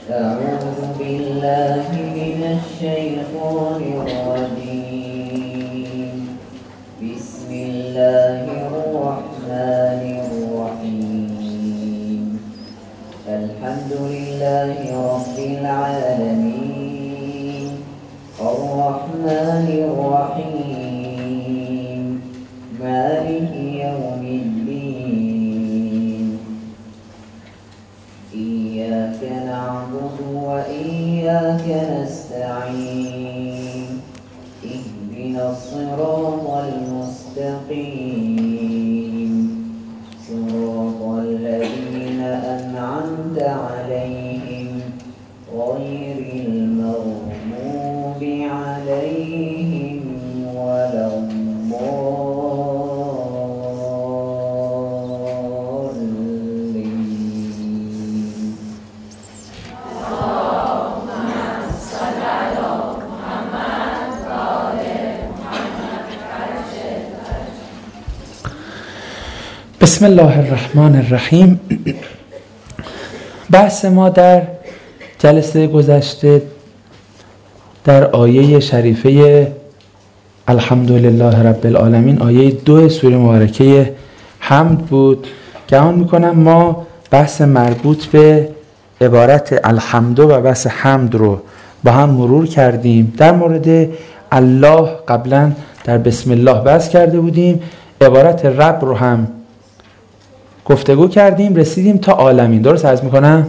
أعوذ بالله من الشيطان الرجيم. بسم الله الرحمن الرحيم. الحمد لله رب العالمين الرحمن الرحيم مالك يوم الدين. إياك نعبد وإياك نستعين. اهدنا الصراط المستقيم صراط الذين أنعمت عليهم غير المغضوب عليهم ولا بسم الله الرحمن الرحیم. بحث ما در جلسه گذشته در آیه شریفه الحمدلله رب العالمین، آیه 2 سوره مبارکه حمد بود. گمان میکنم ما بحث مربوط به عبارت الحمد و بحث حمد رو با هم مرور کردیم. در مورد الله قبلا در بسم الله بحث کرده بودیم، عبارت رب رو هم گفتگو کردیم، رسیدیم تا عالمین. درست عرض میکنم؟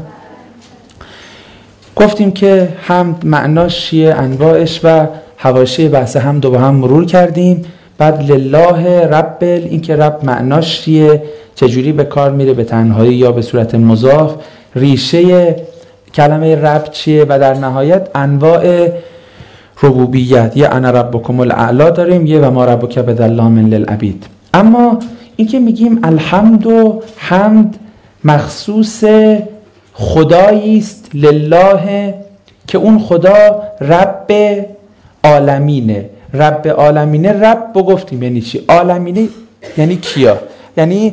گفتیم که حمد معناش چیه، انواعش و حواشی بحث حمد رو با هم مرور کردیم. بعد لله رب، این که رب معناش چیه، چجوری به کار میره، به تنهایی یا به صورت مضاف، ریشه کلمه رب چیه، و در نهایت انواع ربوبیت. یه انا ربکم الاعلی داریم، یه و ما ربک بظلام للعبید. اما این که میگیم الحمد و حمد مخصوص خدایی است لله، که اون خدا رب عالمینه. رب عالمینه، رب گفتیم یعنی چی؟ عالمینه یعنی کیا؟ یعنی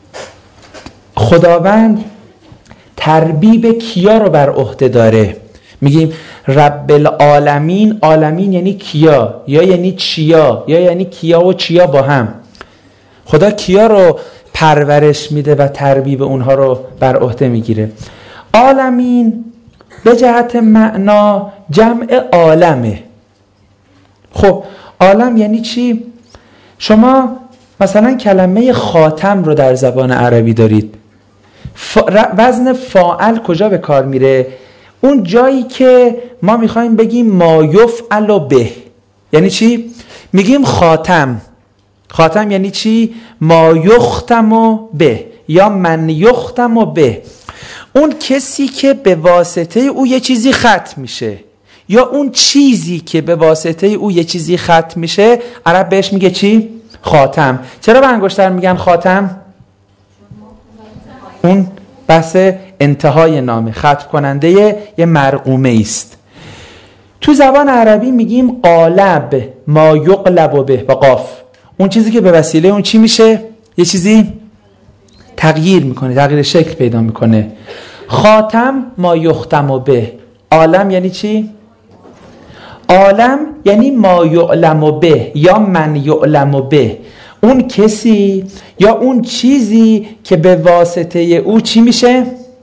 خداوند تربیب کیا رو بر عهده داره. میگیم رب العالمین، عالمین یعنی کیا، یا یعنی چیا، یا یعنی کیا و چیا با هم. خدا کیا رو پرورش میده و تربیب اونها رو بر عهده میگیره. عالمین به جهت معنا جمع عالمه. خب عالم یعنی چی؟ شما مثلا کلمه خاتم رو در زبان عربی دارید. وزن فاعل کجا به کار میره؟ اون جایی که ما میخوایم بگیم ما یفعل به. یعنی چی؟ میگیم خاتم. خاتم یعنی چی؟ ما یختم به یا من یختم به. اون کسی که به واسطه او یه چیزی ختم میشه، یا اون چیزی که به واسطه او یه چیزی ختم میشه، عرب بهش میگه چی؟ خاتم. چرا به انگشتر میگن خاتم؟ اون بحث انتهای نامه، ختم کننده یه مرقومه است. تو زبان عربی میگیم قالب ما یقلب به با قاف. اون چیزی که به وسیله اون چی میشه؟ یه چیزی تغییر میکنه، تغییر شکل پیدا میکنه. خاتم ما یختم به. عالم یعنی چی؟ عالم یعنی ما یعلم به یا من یعلم به. اون کسی یا اون چیزی که به واسطه او چی میشه؟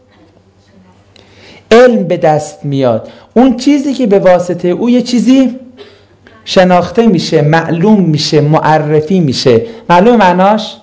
علم به دست میاد. اون چیزی که به واسطه او یه چیزی شناخته میشه، معلوم میشه، معرفی میشه. معلوم معناش؟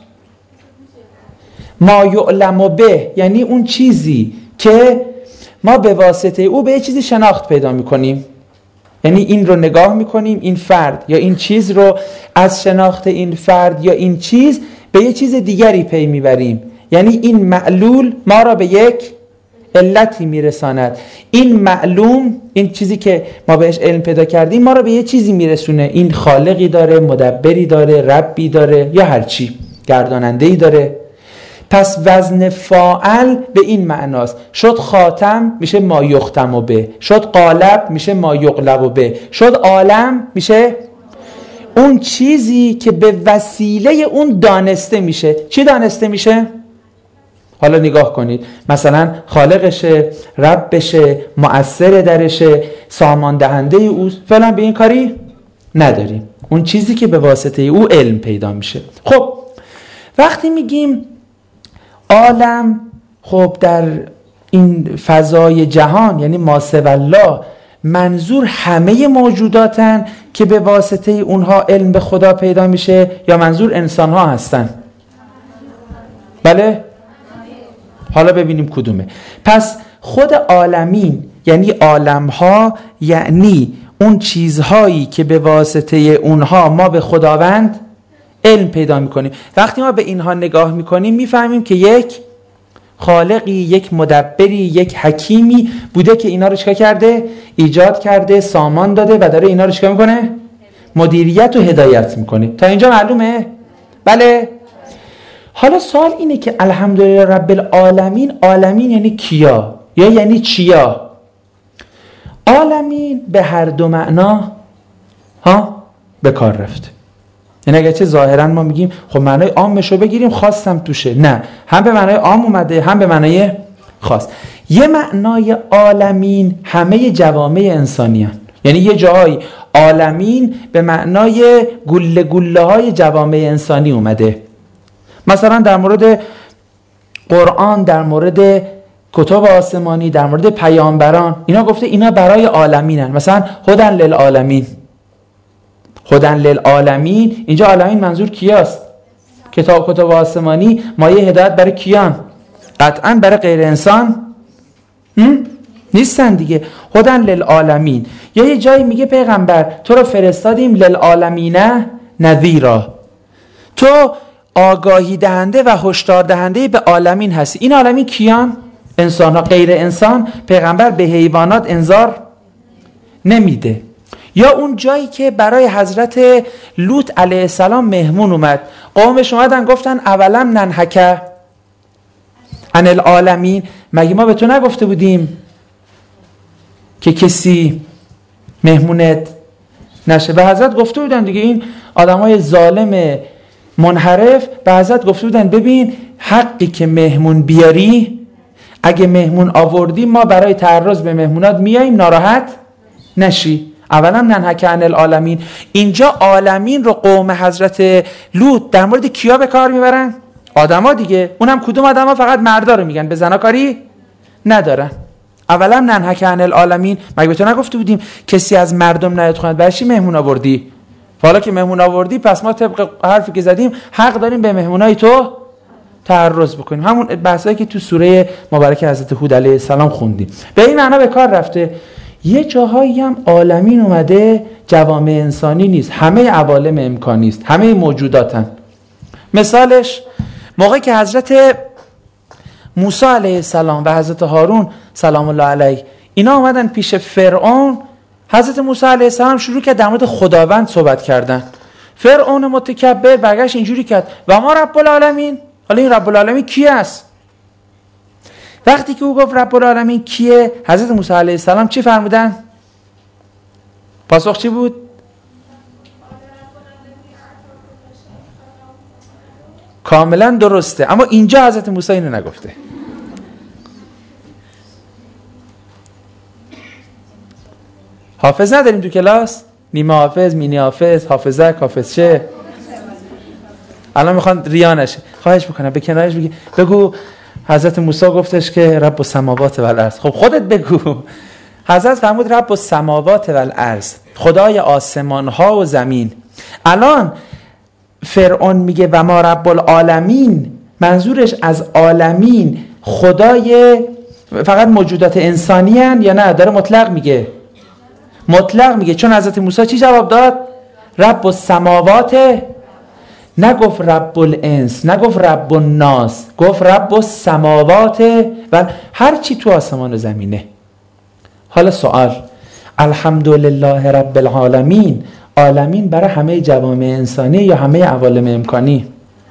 ما یعلم به یعنی اون چیزی که ما به واسطه او به یه چیزی شناخت پیدا میکنیم. یعنی این رو نگاه میکنیم، این فرد یا این چیز رو از شناخت این فرد یا این چیز به یه چیز دیگری پی میبریم. یعنی این معلول ما را به یک علتی میرساند. این معلوم، این چیزی که ما بهش علم پیدا کردیم، ما را به یه چیزی میرسونه. این خالقی داره، مدبری داره، ربی داره، یا هر چی، گرداننده‌ای داره. پس وزن فاعل به این معناست. شد خاتم میشه ما یختم به، شد قالب میشه ما یقلب به، شد عالم میشه اون چیزی که به وسیله اون دانسته میشه. چی دانسته میشه؟ حالا نگاه کنید، مثلا خالقشه، ربشه، مؤثر درشه، سامان دهنده اوست، فعلا به این کاری نداریم. اون چیزی که به واسطه او علم پیدا میشه. خب وقتی میگیم عالم، خب در این فضای جهان یعنی ما سوی الله، منظور همه موجوداتن که به واسطه اونها علم به خدا پیدا میشه یا منظور انسان ها هستن؟ بله؟ حالا ببینیم کدومه. پس خود عالمین یعنی عالمها، یعنی اون چیزهایی که به واسطه اونها ما به خداوند علم پیدا میکنیم. وقتی ما به اینها نگاه میکنیم میفهمیم که یک خالقی، یک مدبری، یک حکیمی بوده که اینا رو چیکار کرده؟ ایجاد کرده، سامان داده و داره اینا رو چیکار میکنه؟ مدیریت و هدایت میکنه. تا اینجا معلومه؟ بله؟ حالا سوال اینه که الحمدلله رب العالمین، عالمین یعنی کیا یا یعنی چیا؟ عالمین به هر دو معنا به کار رفته. یعنی اگرچه ظاهرا ما میگیم خب معنای عامش رو بگیریم خاصم توشه، نه، هم به معنای عام اومده هم به معنای خاص. یه معنای عالمین همه جوامع انسانی هن. یعنی یه جایی عالمین به معنای گله گله های جوامع انسانی اومده. مثلا در مورد قرآن، در مورد کتاب آسمانی، در مورد پیامبران، اینا گفته اینا برای عالمینن. مثلا هدی للعالمین، هدی للعالمین، اینجا عالمین منظور کیاست؟ کتاب آسمانی مایه هدایت برای کیان؟ قطعا برای غیر انسان نیستن دیگه. هدی للعالمین. یا یه جایی میگه پیغمبر تو رو فرستادیم للعالمین نذیرا، تو آگاهی دهنده و هشدار دهنده به عالمین هستی. این عالمین کیان؟ انسان ها. غیر انسان پیغمبر به حیوانات انذار نمیده. یا اون جایی که برای حضرت لوط علیه السلام مهمون اومد، قومش اومدن گفتن اولم ننهک عن العالمین، مگه ما به تو نگفته بودیم که کسی مهمونت نشه؟ به حضرت گفته بودن دیگه، این آدمای ظالم منحرف به حضرت گفته بودن ببین حقی که مهمون بیاری، اگه مهمون آوردی ما برای تعرض به مهمونات میاییم، ناراحت نشی. اولا ننهک عن العالمین. اینجا عالمین رو قوم حضرت لوط در مورد کیا به کار میبرن؟ آدما دیگه. اونم کدوم آدما؟ فقط مردا رو میگن، به زنا کاری ندارن. اولا ننهک عن العالمین، مگه به تو نگفته بودیم کسی از مردم نیاد خونت؟ برای چی مهمون آوردی؟ حالا که مهمون آوردی پس ما طبق حرفی که زدیم حق داریم به مهمونای تو تعرض بکنیم. همون بحثایی که تو سوره مبارکه حضرت هود علیه السلام خوندیم. به این معنا به کار رفته. یه جاهایی هم عالمین اومده جوامع انسانی نیست، همه عوالم امکانی است، همه موجوداتن. مثالش موقعی که حضرت موسی علیه السلام و حضرت هارون سلام الله علیه اینا اومدن پیش فرعون، حضرت موسی علیه السلام شروع کرد در مورد خداوند صحبت کردن. فرعون متکبر برگشت اینجوری کرد و ما رب العالمین. حالا این رب العالمین کی است؟ وقتی که او گفت رب العالمین کیه، حضرت موسی علیه السلام چی فرمودن؟ پاسخ چی بود؟ کاملا درسته، اما اینجا حضرت موسی اینو نگفته. حافظ نداریم تو کلاس؟ نیمه حافظ، مینی حافظ، حافظک، حافظ چه؟ الان میخوان ریا نشه. خواهش میکنم به کنارش بگو حضرت موسی گفتش که رب السماوات و الارض. خب خودت بگو. حضرت فرمود رب السماوات و الارض، خدای آسمان ها و زمین. الان فرعون میگه و ما رب العالمین، منظورش از عالمین خدای فقط موجودات انسانی هن یا نه؟ داره مطلق میگه. مطلق میگه، چون حضرت موسی چی جواب داد؟ رب السماوات، نگفت رب الانس، نگفت رب الناس، گفت رب السماوات و هر چی تو آسمان و زمینه. حالا سوال، الحمدلله رب العالمین، عالمین برای همه جوامع انسانی یا همه عوالم امکانی؟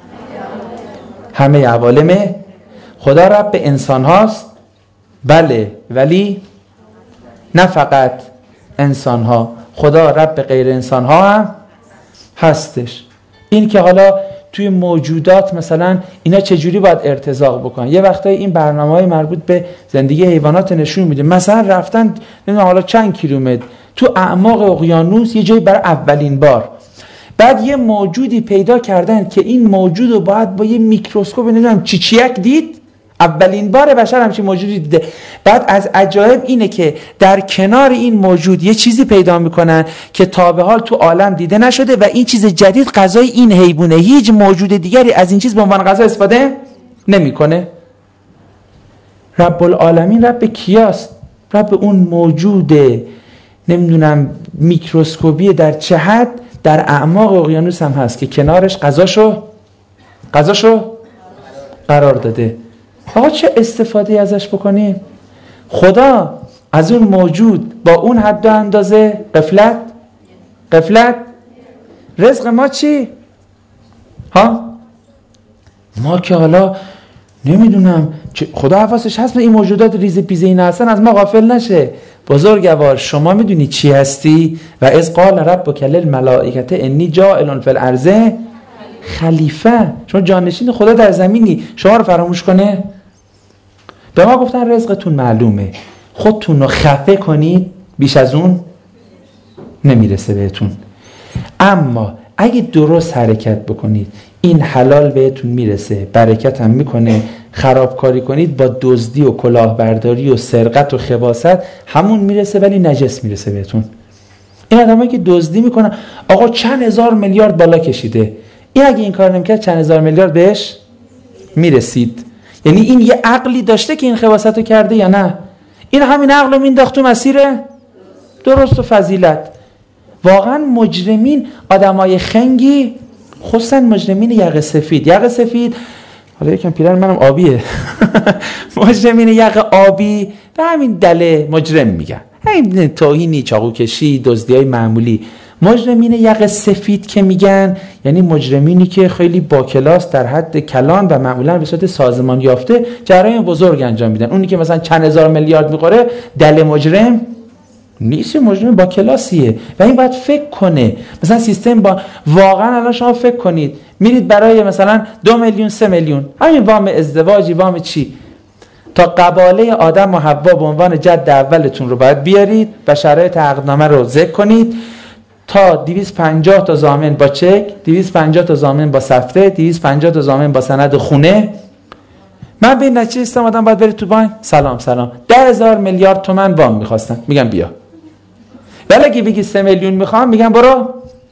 همه عوالم. خدا رب انسان هاست؟ بله، ولی نه فقط انسان ها، خدا رب غیر انسان ها هم هستش. این که حالا توی موجودات مثلا اینا چجوری باید ارتزاق بکنن. یه وقتایی این برنامه‌های مربوط به زندگی حیوانات نشون میده، مثلا رفتن نمیدونم حالا چند کیلومتر تو اعماق اقیانوس یه جایی برای اولین بار، بعد یه موجودی پیدا کردن که این موجود رو باید با یه میکروسکوپ نمیدونم چیچیک دید. اولین بار بشر همچین موجودی دیده. بعد از عجایب اینه که در کنار این موجود یه چیزی پیدا میکنن که تا به حال تو عالم دیده نشده و این چیز جدید غذای این حیوانه. هیچ موجود دیگری از این چیز به عنوان غذا استفاده نمیکنه. رب العالمین رب کیاست؟ رب اون موجود نمیدونم میکروسکوپی در چه حد در اعماق اقیانوس هم هست که کنارش غذاشو قرار داده. آقا چه استفاده ازش بکنیم؟ خدا از اون موجود با اون حد و اندازه غفلت رزق ما چی؟ ها؟ ما که حالا نمیدونم خدا حواسش هست این موجودات ریز پیزه این هستن از ما غافل نشه. بزرگوار شما میدونی چی هستی؟ و اذ قال ربک للملائکه انی جاعل فی الارض خلیفه. شما جانشین خدا در زمینی، شما رو فراموش کنه؟ به ما گفتن رزقتون معلومه، خودتون رو خفه کنید بیش از اون نمیرسه بهتون. اما اگه درست حرکت بکنید این حلال بهتون میرسه، برکت هم میکنه. خرابکاری کنید با دزدی و کلاهبرداری و سرقت و خباثت همون میرسه ولی نجس میرسه بهتون. این آدمایی که دزدی میکنن آقا چند هزار میلیارد بالا کشیده، این اگه این کار نمیکرد چند هزار میلیارد بهش میرسید. یعنی این یه عقلی داشته که این خباثت رو کرده یا نه؟ این همین عقل رو مینداخت تو مسیر درست و فضیلت. واقعا مجرمین آدمای خنگی، خصوصا مجرمین یقه سفید حالا یکم پیرن منم آبیه مجرمین یقه آبی به همین دله مجرم میگن، همین توهینی، چاقو کشی، دزدیای معمولی. مجرمین یقه سفید که میگن یعنی مجرمینی که خیلی با کلاس در حد کلان و معمولا به صورت سازمان یافته جرایم بزرگ انجام میدن. اونی که مثلا چند هزار میلیارد میخوره دل مجرم نیست، مجرم با کلاسیه و این باید فکر کنه. مثلا سیستم با واقعا الان شما فکر کنید میرید برای مثلا 2 میلیون 3 میلیون همین وام ازدواجی وام چی تا قباله آدم و حوا به عنوان جد اولتون رو باید بیارید و شرایط عقدنامه رو ذکر کنید تا 250 تا ضامن با چک، 250 تا ضامن با سفته، 250 تا ضامن با سند خونه. من به این نتیجه رسیدم آدم باید بره تو بانک سلام 10,000 میلیارد تومان وام میخواستن، میگم بیا. ولی اگه بگی 3 میلیون میخوام میگم برو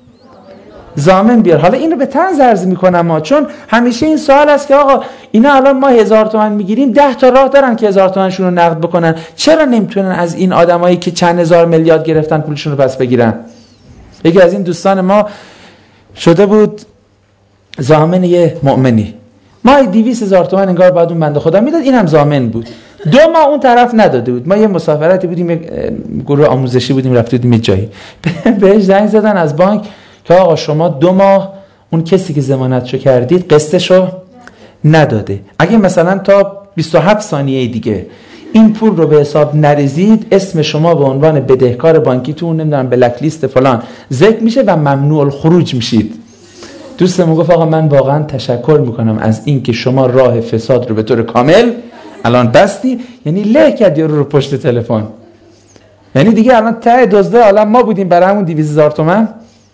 ضامن بیار. حالا این رو به طنز عرض میکنم ما، چون همیشه این سوال است که آقا اینا الان ما 1000 تومان میگیریم 10 تا راه دارن که 1000 تومانشون رو نقد بکنن، چرا نمیتونن از این آدمایی که چند هزار میلیارد گرفتن پولشون رو پس بگیرن؟ یکی از این دوستان ما شده بود ضامن یه مؤمنی، ما 200,000 تومان انگار بعد اون بنده خدا میداد، اینم ضامن بود. 2 ماه اون طرف نداده بود. ما یه مسافرتی بودیم، یه گروه آموزشی بودیم، رفتیم یه جایی بهش زنگ زدن از بانک که آقا شما 2 ماه اون کسی که ضمانتشو کردید قسطشو نداده، اگه مثلا تا 27 ثانیه دیگه این پول رو به حساب نریزید اسم شما به عنوان بدهکار بانکیتون نمیدونم بلک لیست فلان ذکر میشه و ممنوع الخروج میشید. دوستم گفت آقا من واقعا تشکر میکنم از این که شما راه فساد رو به طور کامل الان بستی، یعنی له کردی رو پشت تلفن. یعنی دیگه الان ته دزده عالم ما بودیم برای همون 200,000 تومان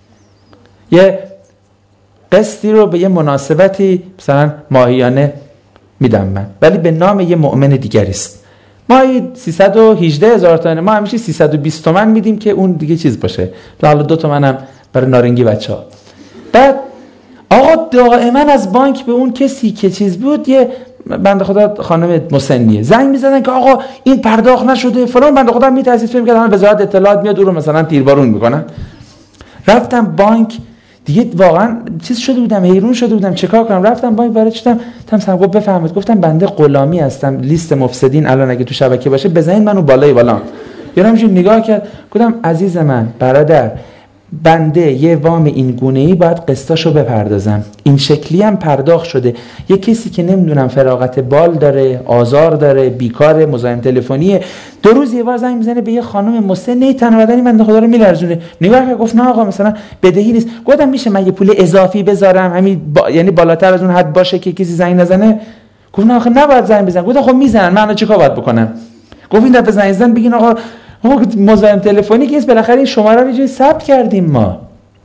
یه قسطی رو به یه مناسبتی مثلا ماهیانه میدم من، ولی به نام یه مؤمن دیگری است. ما 318,000 تومان، ما همیشه 320 تومان میدیم که اون دیگه چیز باشه، حالا 2 تومان هم برای نارنگی بچه‌ها. بعد آقا دائما از بانک به اون کسی که چیز بود، یه بنده خدا خانم مسنیه، زنگ میزدن که آقا این پرداخت نشده فلان، بنده خدا میترسید فکر می‌کرد وزارت اطلاعات میاد او رو مثلا تیربارون میکنن. رفتم بانک دیگه، واقعا چیز شده بودم، حیرون شده بودم چیکار کنم. رفتم بانک برای چیدم تام گفت بفهمید، گفتم بنده غلامی هستم، لیست مفسدین الان اگه تو شبکه باشه بزنید منو بالای بالا. یارو همینجوری نگاه کرد، گفتم عزیز من برادر بنده یه وام این گونه‌ای باید قسطاشو بپردازم، این شکلی هم پرداخت شده. یه کسی که نمیدونم فراغت بال داره، آزار داره، بیکاره، مزاحم تلفنیه، 2 روز یه بار زنگ میزنه به یه خانم مسنه، تن بدنی بنده خدا رو میلرزونه، نگاه کرد گفت نه آقا مثلا بدهی نیست. گفتم میشه من یه پول اضافی بذارم همین یعنی بالاتر از اون حد باشه که کسی زنگ نزنه؟ گفت نه آخه نباید زنگ بزنم. گفتم خب میزنن، من الان چیکار باید بکنم؟ گفت این دفعه زنگ زدن بگین آقا مزاحم تلفنی که بالاخره این شماره رو یه ثبت کردیم ما.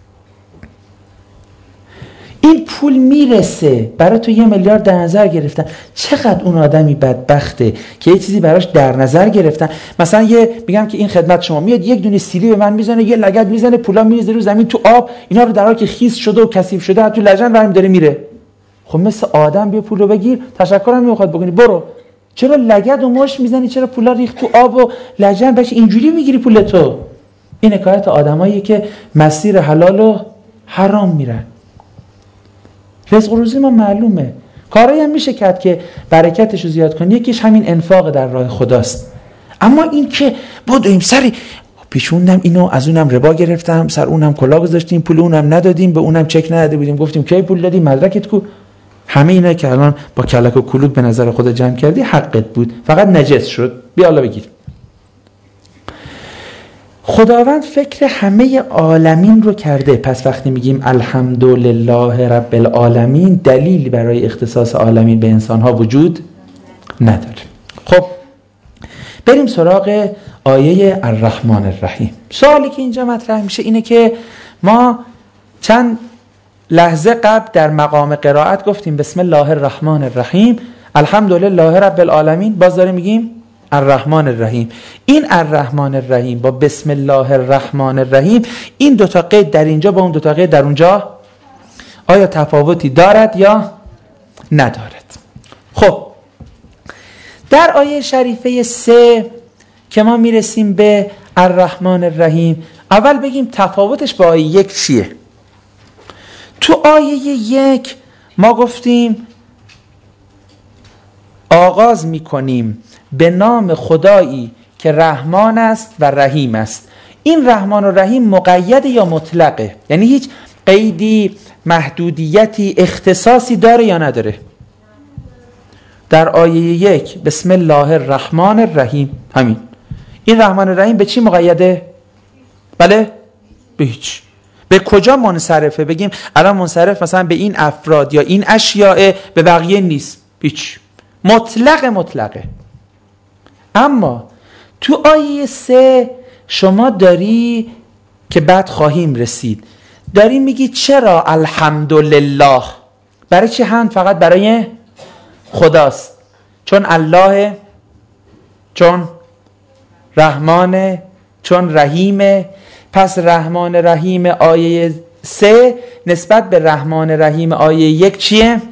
این پول میرسه برای تو 1 میلیارد در نظر گرفتن. چقدر اون آدمی بدبخته که یه چیزی براش در نظر گرفتن. مثلا میگم که این خدمت شما میاد یک دونه سیلی به من میزنه، یه لگد میزنه، پولا میریزه رو زمین تو آب، اینا رو در حالی که خیس شده و کثیف شده تو لجن برمی داره میره. خب مثل آدم بیا پول رو بگیر، تشکرم نمیخواد بکنی، برو. چرا لگد و مشت میزنی؟ چرا پولا ریخت تو آب و لجن بشه اینجوری میگیری پول تو؟ این حکایت آدماییه که مسیر حلال و حرام میرن. رزق و روزی ما معلومه، کارایی هم میشه کرد که برکتش رو زیاد کنی. یکیش همین انفاق در راه خداست. اما این که بدویم سری پیشوندم اینو از اونم ربا گرفتم، سر اونم کلا گذاشتیم، پول اونم ندادیم، به اونم چک نداده بودیم، گفتیم کی پول دادی، مدرکت کو؟ همه اینا که الان با کلک و کلوک به نظر خود جمع کردی حقت بود، فقط نجس شد. بیا الله بگیر. خداوند فکر همه عالمین رو کرده. پس وقتی میگیم الحمدلله رب العالمین، دلیلی برای اختصاص عالمین به انسانها وجود نداره. خب بریم سراغ آیه الرحمن الرحیم. سوالی که اینجا مطرح میشه اینه که ما چند لحظه قبل در مقام قرائت گفتیم بسم الله الرحمن الرحیم، الحمدلله رب العالمین، باز داریم میگیم الرحمن الرحیم. این الرحمن الرحیم با بسم الله الرحمن الرحیم، این 2 تا قید در اینجا با اون 2 تا قید در اونجا آیا تفاوتی دارد یا ندارد؟ خب در آیه شریفه 3 که ما میرسیم به الرحمن الرحیم، اول بگیم تفاوتش با آیه 1 چیه. تو آیه 1 ما گفتیم آغاز میکنیم به نام خدایی که رحمان است و رحیم است. این رحمان و رحیم مقید یا مطلقه؟ یعنی هیچ قیدی، محدودیتی، اختصاصی داره یا نداره؟ در آیه 1 بسم الله الرحمن الرحیم، همین این رحمان الرحیم به چی مقیده؟ بله؟ به هیچ. به کجا منصرفه؟ بگیم الان منصرف مثلا به این افراد یا این اشیاء، به بقیه نیست. هیچ. مطلقه. اما تو آیه 3 شما داری که بعد خواهیم رسید، داری میگی چرا الحمدلله؟ برای چی حمد فقط برای خداست؟ چون الله، چون رحمانه، چون رحیمه. پس رحمان رحیم آیه 3 نسبت به رحمان رحیم آیه 1 چیه؟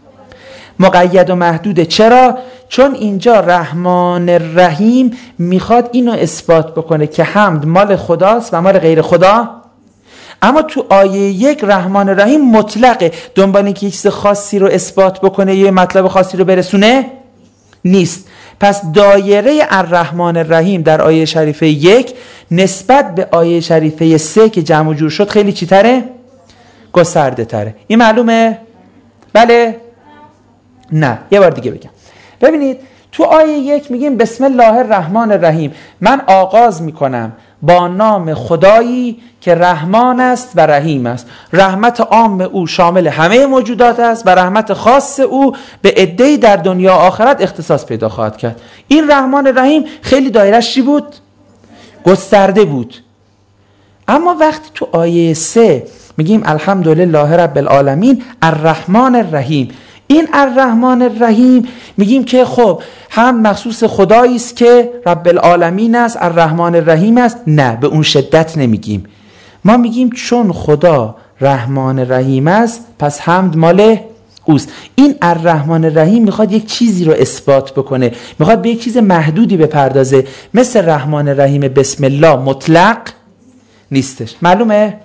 مقید و محدوده. چرا؟ چون اینجا رحمان رحیم میخواد اینو اثبات بکنه که حمد مال خداست و مال غیر خدا. اما تو آیه 1 رحمان رحیم مطلقه، دنبال اینکه چیز خاصی رو اثبات بکنه یا مطلب خاصی رو برسونه نیست. پس دایره الرحمن الرحیم در آیه شریفه 1 نسبت به آیه شریفه 3 که جمع و جور شد خیلی چی تره؟ گسترده تره. این معلومه؟ بله؟ نه. یه بار دیگه بگم. ببینید تو آیه 1 میگیم بسم الله الرحمن الرحیم، من آغاز میکنم با نام خدایی که رحمان است و رحیم است. رحمت عام او شامل همه موجودات است و رحمت خاص او به عده‌ای در دنیا و آخرت اختصاص پیدا خواهد کرد. این رحمان الرحیم خیلی دایره‌اش چی بود؟ گسترده بود. اما وقتی تو آیه 3 میگیم الحمدلله رب العالمین الرحمن الرحیم، این الرحمن الرحیم میگیم که خب هم مخصوص خدایی است که رب العالمین است، الرحمن الرحیم است. نه، به اون شدت نمیگیم. ما میگیم چون خدا رحمان رحیم است پس حمد مال اوست. این الرحمن الرحیم میخواد یک چیزی رو اثبات بکنه، میخواد به یک چیز محدودی بپردازه. مثل رحمان الرحیم بسم الله مطلق نیستش. معلومه؟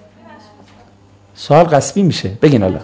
سوال قصبی میشه. بگین الله.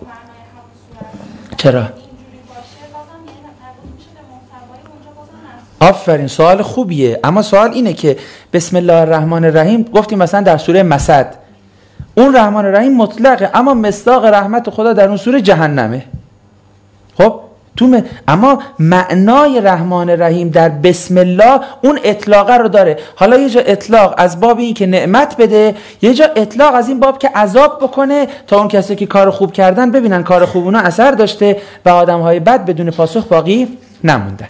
چرا؟ آفرین، سوال خوبیه. اما سوال اینه که بسم الله الرحمن الرحیم گفتیم مثلا در سوره مسد، اون رحمان الرحیم مطلقه، اما مصداق رحمت خدا در اون سوره جهنمه. خب اما معنای رحمان الرحیم در بسم الله اون اطلاقه رو داره. حالا یه جا اطلاق از باب این که نعمت بده، یه جا اطلاق از این باب که عذاب بکنه تا اون کسی که کار خوب کردن ببینن کار خوب اونا اثر داشته و آدم‌های بد بدون پاسخ باقی نموندن.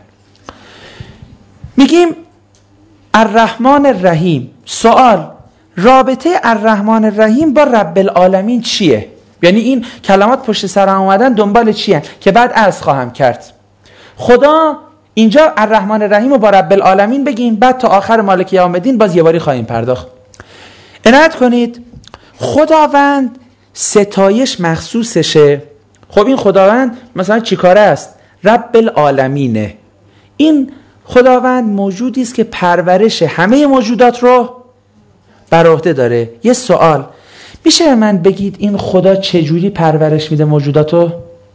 میگیم الرحمن الرحیم. سوال، رابطه الرحمن الرحیم با رب العالمین چیه؟ یعنی این کلمات پشت سر هم اومدن دنبال چیه که بعد عرض خواهم کرد. خدا اینجا الرحمن الرحیم رو با رب العالمین بگیم، بعد تا آخر مالک یوم الدین باز یه باری خواهیم پرداخت. عنایت کنید خداوند ستایش مخصوصشه. خب این خداوند مثلا چی کاره است؟ رب العالمینه. این خداوند موجودی است که پرورش همه موجودات رو بر عهده داره. یه سوال، میشه به من بگید این خدا چجوری پرورش میده موجوداتو؟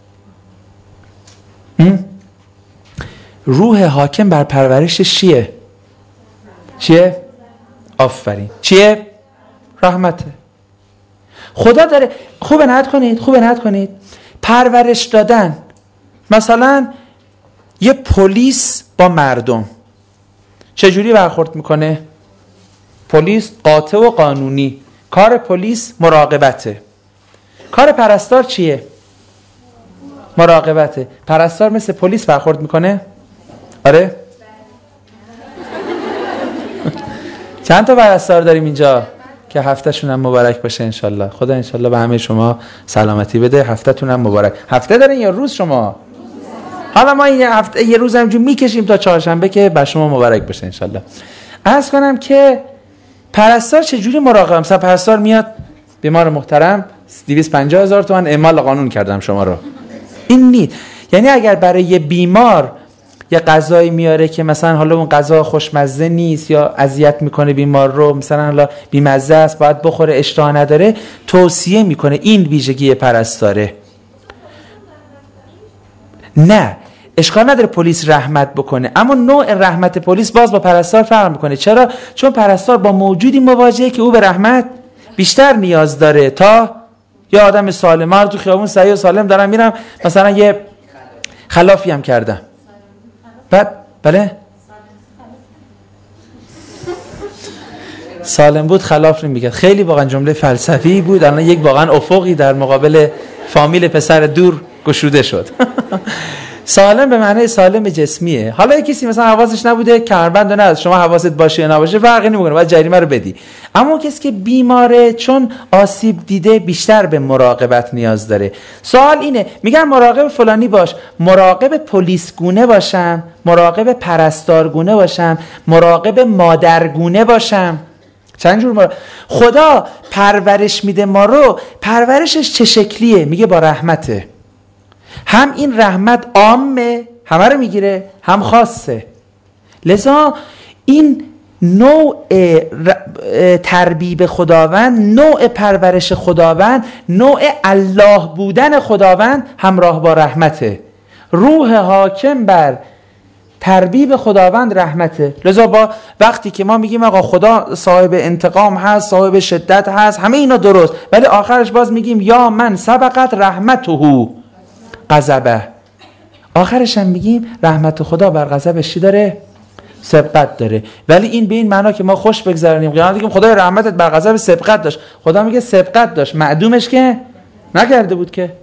روح حاکم بر پرورشش چیه؟ آفرین. چیه؟ رحمته. خدا داره. خوب عنایت کنید پرورش دادن. مثلا یه پلیس با مردم چجوری برخورد میکنه؟ پلیس قاطع و قانونی. کار پلیس مراقبته. کار پرستار چیه؟ مراقبته. پرستار مثل پلیس برخورد میکنه؟ آره؟ چند تا پرستار داریم اینجا که هفتهشون هم مبارک باشه انشالله. خدا انشالله به همه شما سلامتی بده. هفتهتون هم مبارک. هفته دارین یا روز شما؟ حالا ما این هفته یه روز همجور میکشیم تا چهارشنبه که بر شما مبارک باشه انشالله. عرض کنم که پرستار چجوری مراقبه؟ مثلا پرستار میاد، بیمار محترم 250,000 تومان اعمال قانون کردم شما رو. این نیست. یعنی اگر برای یه بیمار یه غذایی میاره که مثلا حالا اون غذا خوشمزه نیست یا اذیت میکنه بیمار رو، مثلا حالا بیمزه است باید بخوره اشتها نداره، توصیه میکنه. این ویژگی پرستاره. نه اشکال نداره پلیس رحمت بکنه، اما نوع رحمت پلیس باز با پرستار فرق میکنه. چرا؟ چون پرستار با موجودی مواجهه که او به رحمت بیشتر نیاز داره تا یه آدم سالم. من تو خیابون صحیح و سالم دارم میرم، مثلا یه خلافی هم کردم، بعد بله سالم بود خلاف نمیکرد. خیلی واقعا جمله فلسفی بود. الان یک واقعا افقی در مقابل فامیل پسر دور گشوده شد. سالم به معنی سالم جسمیه. حالا کسی مثلا حواسش نبوده کمربند نه از شما حواست باشه یا نباشه فرقی نمیکنه، باید جریمه رو بدی. اما کسی که بیماره چون آسیب دیده بیشتر به مراقبت نیاز داره. سوال اینه، میگن مراقب فلانی باش، مراقب پلیسگونه باشم، مراقب پرستارگونه باشم، مراقب مادرگونه باشم؟ چند جور خدا پرورش میده ما رو. پرورشش چه شکلیه؟ میگه با رحمته. هم این رحمت عامه همه رو میگیره، هم خاصه. لذا این نوع تربیب خداوند، نوع پرورش خداوند، نوع الله بودن خداوند همراه با رحمته. روح حاکم بر تربیب خداوند رحمته. لذا با وقتی که ما میگیم آقا خدا صاحب انتقام هست، صاحب شدت هست، همه اینا درست، ولی آخرش باز میگیم یا من سبقت رحمته غضبه. آخرش هم میگیم رحمت خدا بر غضبش چی داره؟ سبقت داره. ولی این به این معنا که ما خوش بگذرونیم قیامت میگیم خدای رحمتت بر غضب سبقت داشت. خدا میگه سبقت داشت، معدومش که نکرده بود. که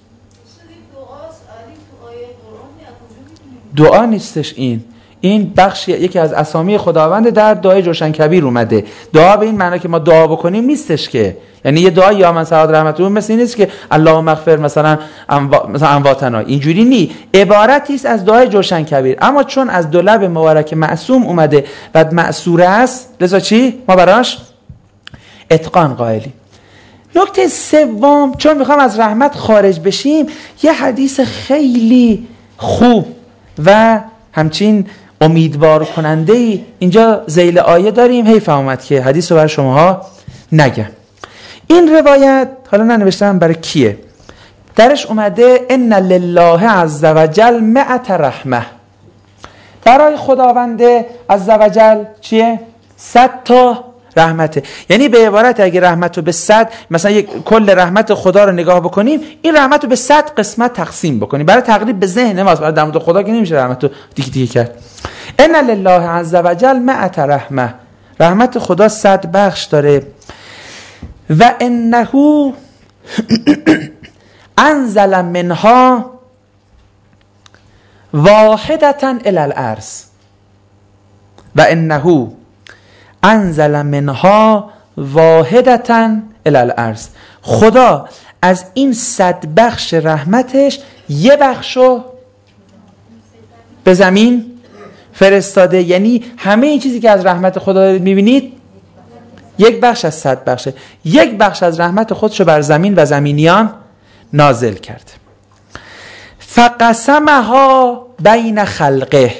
دعا نیستش. این بخش یکی از اسامی خداوند در دعای جوشن کبیر اومده. دعا به این معنا که ما دعا بکنیم نیستش که، یعنی یه دعا یا من سعاد رحمتو مثل این نیست که اللهم اغفر مثلا امواتنا، اینجوری نی. عبارتی است از دعای جوشن کبیر، اما چون از دو لب مبارک معصوم اومده و معصوره است، لذا چی؟ ما براش اتقان قائلیم. نکته سوم، چون میخوام از رحمت خارج بشیم، یه حدیث خیلی خوب و همچین امیدوار کننده اینجا ذیل آیه داریم. حیف اومد که حدیث رو برای شماها نگم. این روایت حالا ننوشتم برای کیه، درش اومده ان لله عز وجل 100 رحمه. برای خداوند عزوجل چیه؟ 100 تا رحمته. یعنی به عبارت اگه رحمت رو به 100 مثلا یک کل رحمت خدا رو نگاه بکنیم، این رحمت رو به 100 قسمت تقسیم بکنیم برای تقریب به ذهن ماست. برای در مورد خدا که نمیشه رحمت رو دیگه دیگه کرد. ان لله عزوجل 100 رحمه، رحمت خدا 100 بخش داره. و انه انزل منها واحدة الی الارض، و انه انزل منها واحدة الی الارض. خدا از این 100 بخش رحمتش یه بخشو به زمین فرستاده. یعنی همه این چیزی که از رحمت خدا دارید میبینید یک بخش از 100 بخشه. یک بخش از رحمت خودشو بر زمین و زمینیان نازل کرده. فقسمها بین خلقه،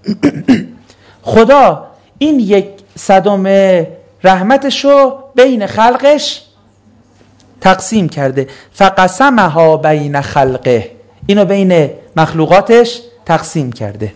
خدا این 1/100 رحمتشو بین خلقش تقسیم کرده. فقسمها بین خلقه، اینو بین مخلوقاتش تقسیم کرده.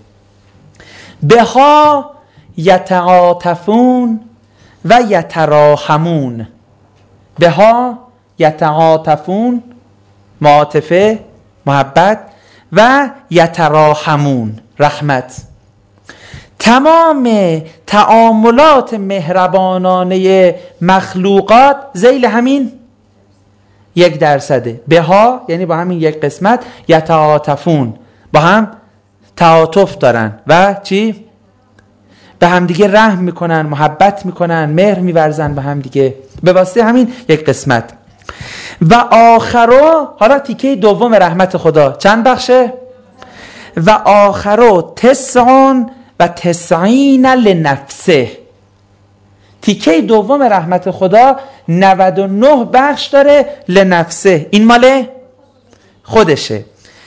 بها یتعاطفون و یتراحمون. بها یتعاطفون، معاطفه، محبت، و یتراحمون، رحمت. تمام تعاملات مهربانانه مخلوقات ذیل همین 1%. بها یعنی با همین یک قسمت، یتعاطفون با هم تعاطف دارن و چی؟ به هم دیگه رحم میکنن، محبت میکنن، مهر میورزن به هم دیگه به واسطه همین یک قسمت. و آخرو، حالا تیکه دوم رحمت خدا چند بخشه؟ و آخرو 99 لنفسه. تیکه دوم رحمت خدا 99 بخش داره لنفسه، این مال خودشه.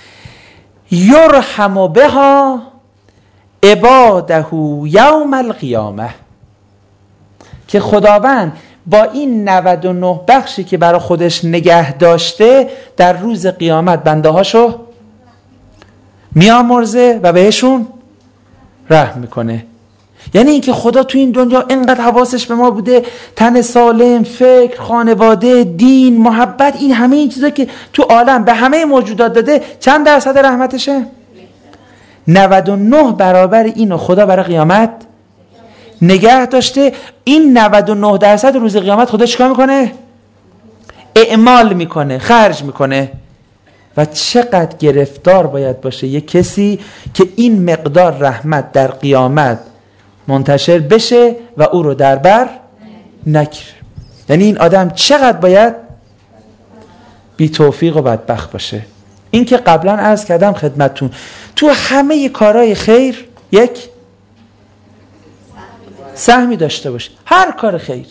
یرحم بها عباده یوم القیامه، که خداوند با این 99 بخشی که برای خودش نگه داشته در روز قیامت بنده هاشو میامرزه و بهشون رحم میکنه. یعنی اینکه خدا تو این دنیا اینقدر حواسش به ما بوده، تن سالم، فکر، خانواده، دین، محبت، این همه این چیزا که تو عالم به همه موجودات داده، چند درصد رحمتشه؟ 99 برابر اینو خدا برای قیامت نگه داشته. این 99% روز قیامت خدا چیکار میکنه؟ اعمال میکنه، خرج میکنه. و چقدر گرفتار باید باشه یک کسی که این مقدار رحمت در قیامت منتشر بشه و او رو در بر نگیره. یعنی این آدم چقدر باید بی توفیق و بدبخت باشه. این که قبلا عرض کردم خدمتتون، تو همه کارهای خیر یک سهمی داشته باشه. هر کار خیری،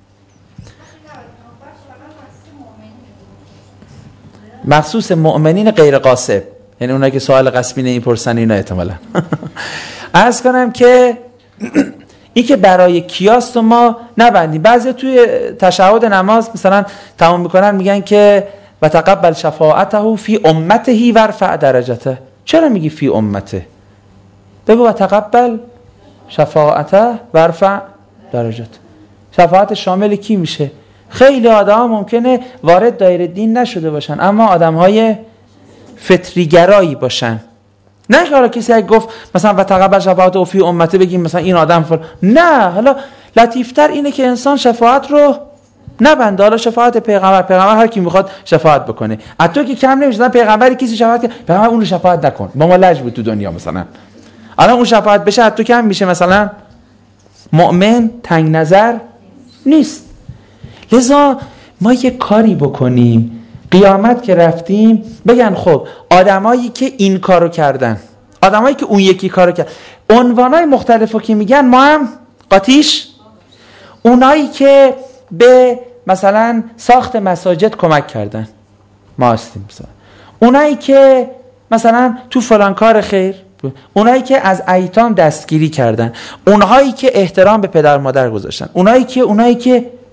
مخصوص مؤمنین غیر غاصب، یعنی اونایی که سوال غصبی نمیپرسن اینا احتمالاً. عرض کنم که این که برای کیاست و ما نبندیم. بعضی توی تشهد نماز مثلا تمام میکنن میگن که و تقبل شفاعته فی امته و ارفع درجته. چرا میگی فی امته؟ بگو و تقبل شفاعته و ارفع درجته. شفاعت شامل کی میشه؟ خیلی آدم ممکنه وارد دایره دین نشده باشن اما آدم‌های فطریگرایی باشن. نه حالا کسی اگه گفت مثلا و تقبل شفاعت او فی امته بگیم مثلا این آدم نه، حالا لطیفتر اینه که انسان شفاعت رو نبنده. حالا شفاعت پیغمبر هر کی میخواد شفاعت بکنه. حتی که کم نمیشه پیغمبری کسی شفاعت کنه، پیغمبر اون رو شفاعت نکن، با ما لج بود تو دنیا مثلا. الان اون شفاعت بشه حتی کم میشه، مثلا مؤمن تنگ نظر نیست. لذا ما یه کاری بکنیم قیامت که رفتیم بگن خب آدمایی که این کارو کردن، آدمایی که اون یکی کارو کرد، عنوانای مختلفو که میگن ما هم قاطیش، اونایی که به مثلا ساخت مساجد کمک کردن ما هستیم، مثلا اونایی که مثلا تو فلان کار خیر، اونایی که از ایتام دستگیری کردن، اونایی که احترام به پدر مادر گذاشتن، اونایی که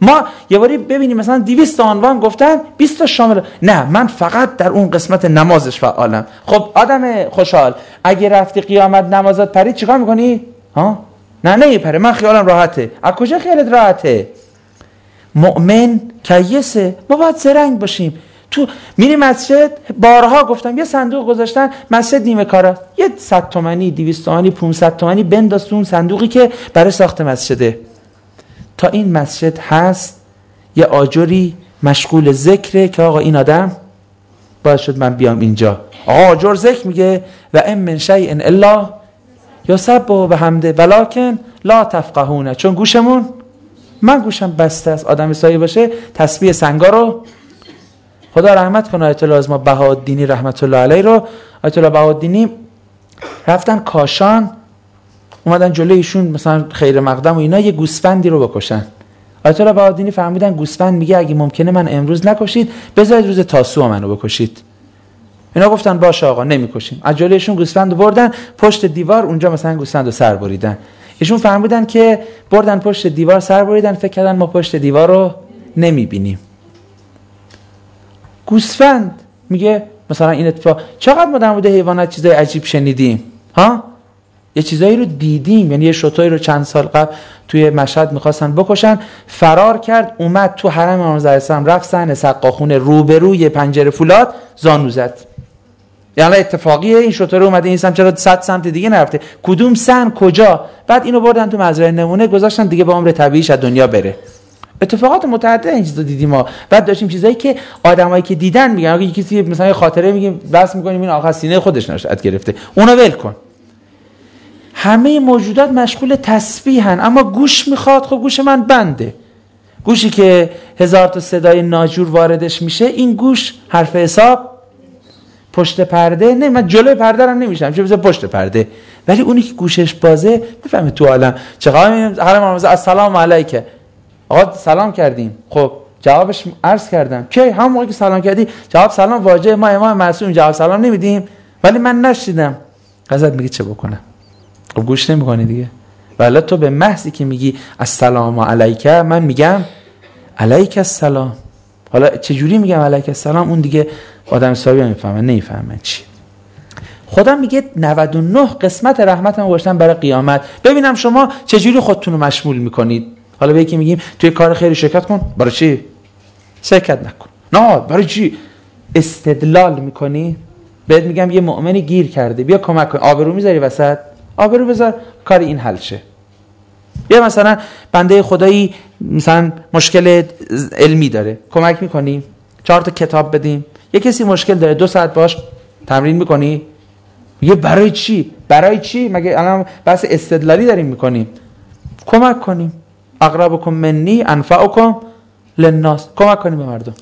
ما یه باری ببینیم مثلا 200 عنوان گفتن 20 تا شامل، نه من فقط در اون قسمت نمازش فعالم. خب آدم خوشحال اگه رفتی قیامت نمازات پرید چیکار میکنی؟ ها؟ نه پره، من خیالم راحته. از کجا خیالت راحته؟ مؤمن کیسه. ما باید زرنگ باشیم. تو میری مسجد، بارها گفتم یه صندوق گذاشتن مسجد نیمه کاره، یه 100 تومانی 200 تومانی 500 تومانی بنداز تو اون صندوقی که برای ساخت مسجده. تا این مسجد هست یه آجری مشغول ذکره که آقا این آدم باید شد من بیام اینجا. آقا آجر ذکر میگه و ام من شیء الا یسبح بحمده ولکن لا تفقهون. چون من گوشم بسته است. آدم سایه باشه تسبیح سنگا رو، خدا رحمت کنه آیت الله اعظم بهاءالدینی رحمت الله علیه رو. آیت الله بهاءالدینی رفتن کاشان، اومدن جلوی ایشون مثلا خیر مقدم و اینا یه گوسفندی رو بکشن. آیت الله بهاءالدینی فهمیدن گوسفند میگه اگه ممکنه من امروز نکشید بذارید روز تاسوع منو بکشید. اینا گفتن باشه آقا نمیکشیم. از جلویشون گوسفند بردن پشت دیوار، اونجا مثلا گوسفند رو سر بریدن. ایشون فهمیدن که بردن پشت دیوار سر بریدن، فکر کردن ما پشت دیوار رو نمیبینیم. گوسفند میگه مثلا این اتفاق. چقدر ما در مورد حیوانات چیزای عجیب شنیدیم ها؟ یه چیزایی رو دیدیم. یعنی یه شتری رو چند سال قبل توی مشهد میخواستن بکشن، فرار کرد اومد تو حرم امام زاهد السلام، رفت صحن سقاخونه روبروی پنجره فولاد زانو زد. یعنی اتفاقیه این شتر اومده این سمت، چرا 100 سمت دیگه نرفته؟ کدوم صحن کجا؟ بعد اینو بردن تو مزرعه نمونه گذاشتن دیگه به عمر طبیعیش از دنیا بره. اتفاقات متعدد این چیزا دیدیم ما. بعد داشتیم چیزایی که آدمایی که دیدن میگن اگه کسی مثلا یه خاطره میگیم بس میکنیم این آخر سینه خودش نشأت گرفته، اونو ول کن. همه موجودات مشغول تسبیحن اما گوش میخواد. خب گوش من بنده، گوشی که 1000 تا صدای ناجور واردش میشه، این گوش حرف حساب پشت پرده نه، من جلوی پرده هم نمیشم چه بذار پشت پرده، ولی اونی که گوشش بازه بفهمه تو عالم چقدر هر ما السلام علیکه آقا سلام کردیم، خب جوابش عرض کردم کی همون موقع که سلام کردی جواب سلام واجه ما امام معصوم جواب سلام نمیدیم، ولی من نشیدم. حضرت میگه چه بکنم؟ خب گوش نمیکنی دیگه. ولی تو به محضی که میگی السلام علیکه من میگم علیک السلام. حالا چه جوری میگم علیک السلام؟ اون دیگه آدم حسابی نمیفهمه، نمیفهمه چی. خدا میگه 99 قسمت رحمتم گذاشتم برای قیامت، ببینم شما چه جوری خودتون رو مشمول میکنید. حالا به یکی میگیم توی کار خیری شرکت کن، برای چی؟ شرکت نکن. نه برای چی؟ استدلال میکنی. بهت میگم یه مؤمنی گیر کرده، بیا کمک کن. آبرو میذاری وسط، آبرو بذار کار این حل شه. یا مثلا بنده خدایی مثلا مشکل علمی داره، کمک میکنی 4 تا کتاب بدیم. یه کسی مشکل داره 2 ساعت باش تمرین میکنی. میگه برای چی؟ برای چی؟ مگه الان بحث استدلالی داریم میکنیم؟ کمک کنیم. اقربکم منی انفعکم للناس، کمک کنیم به مردم.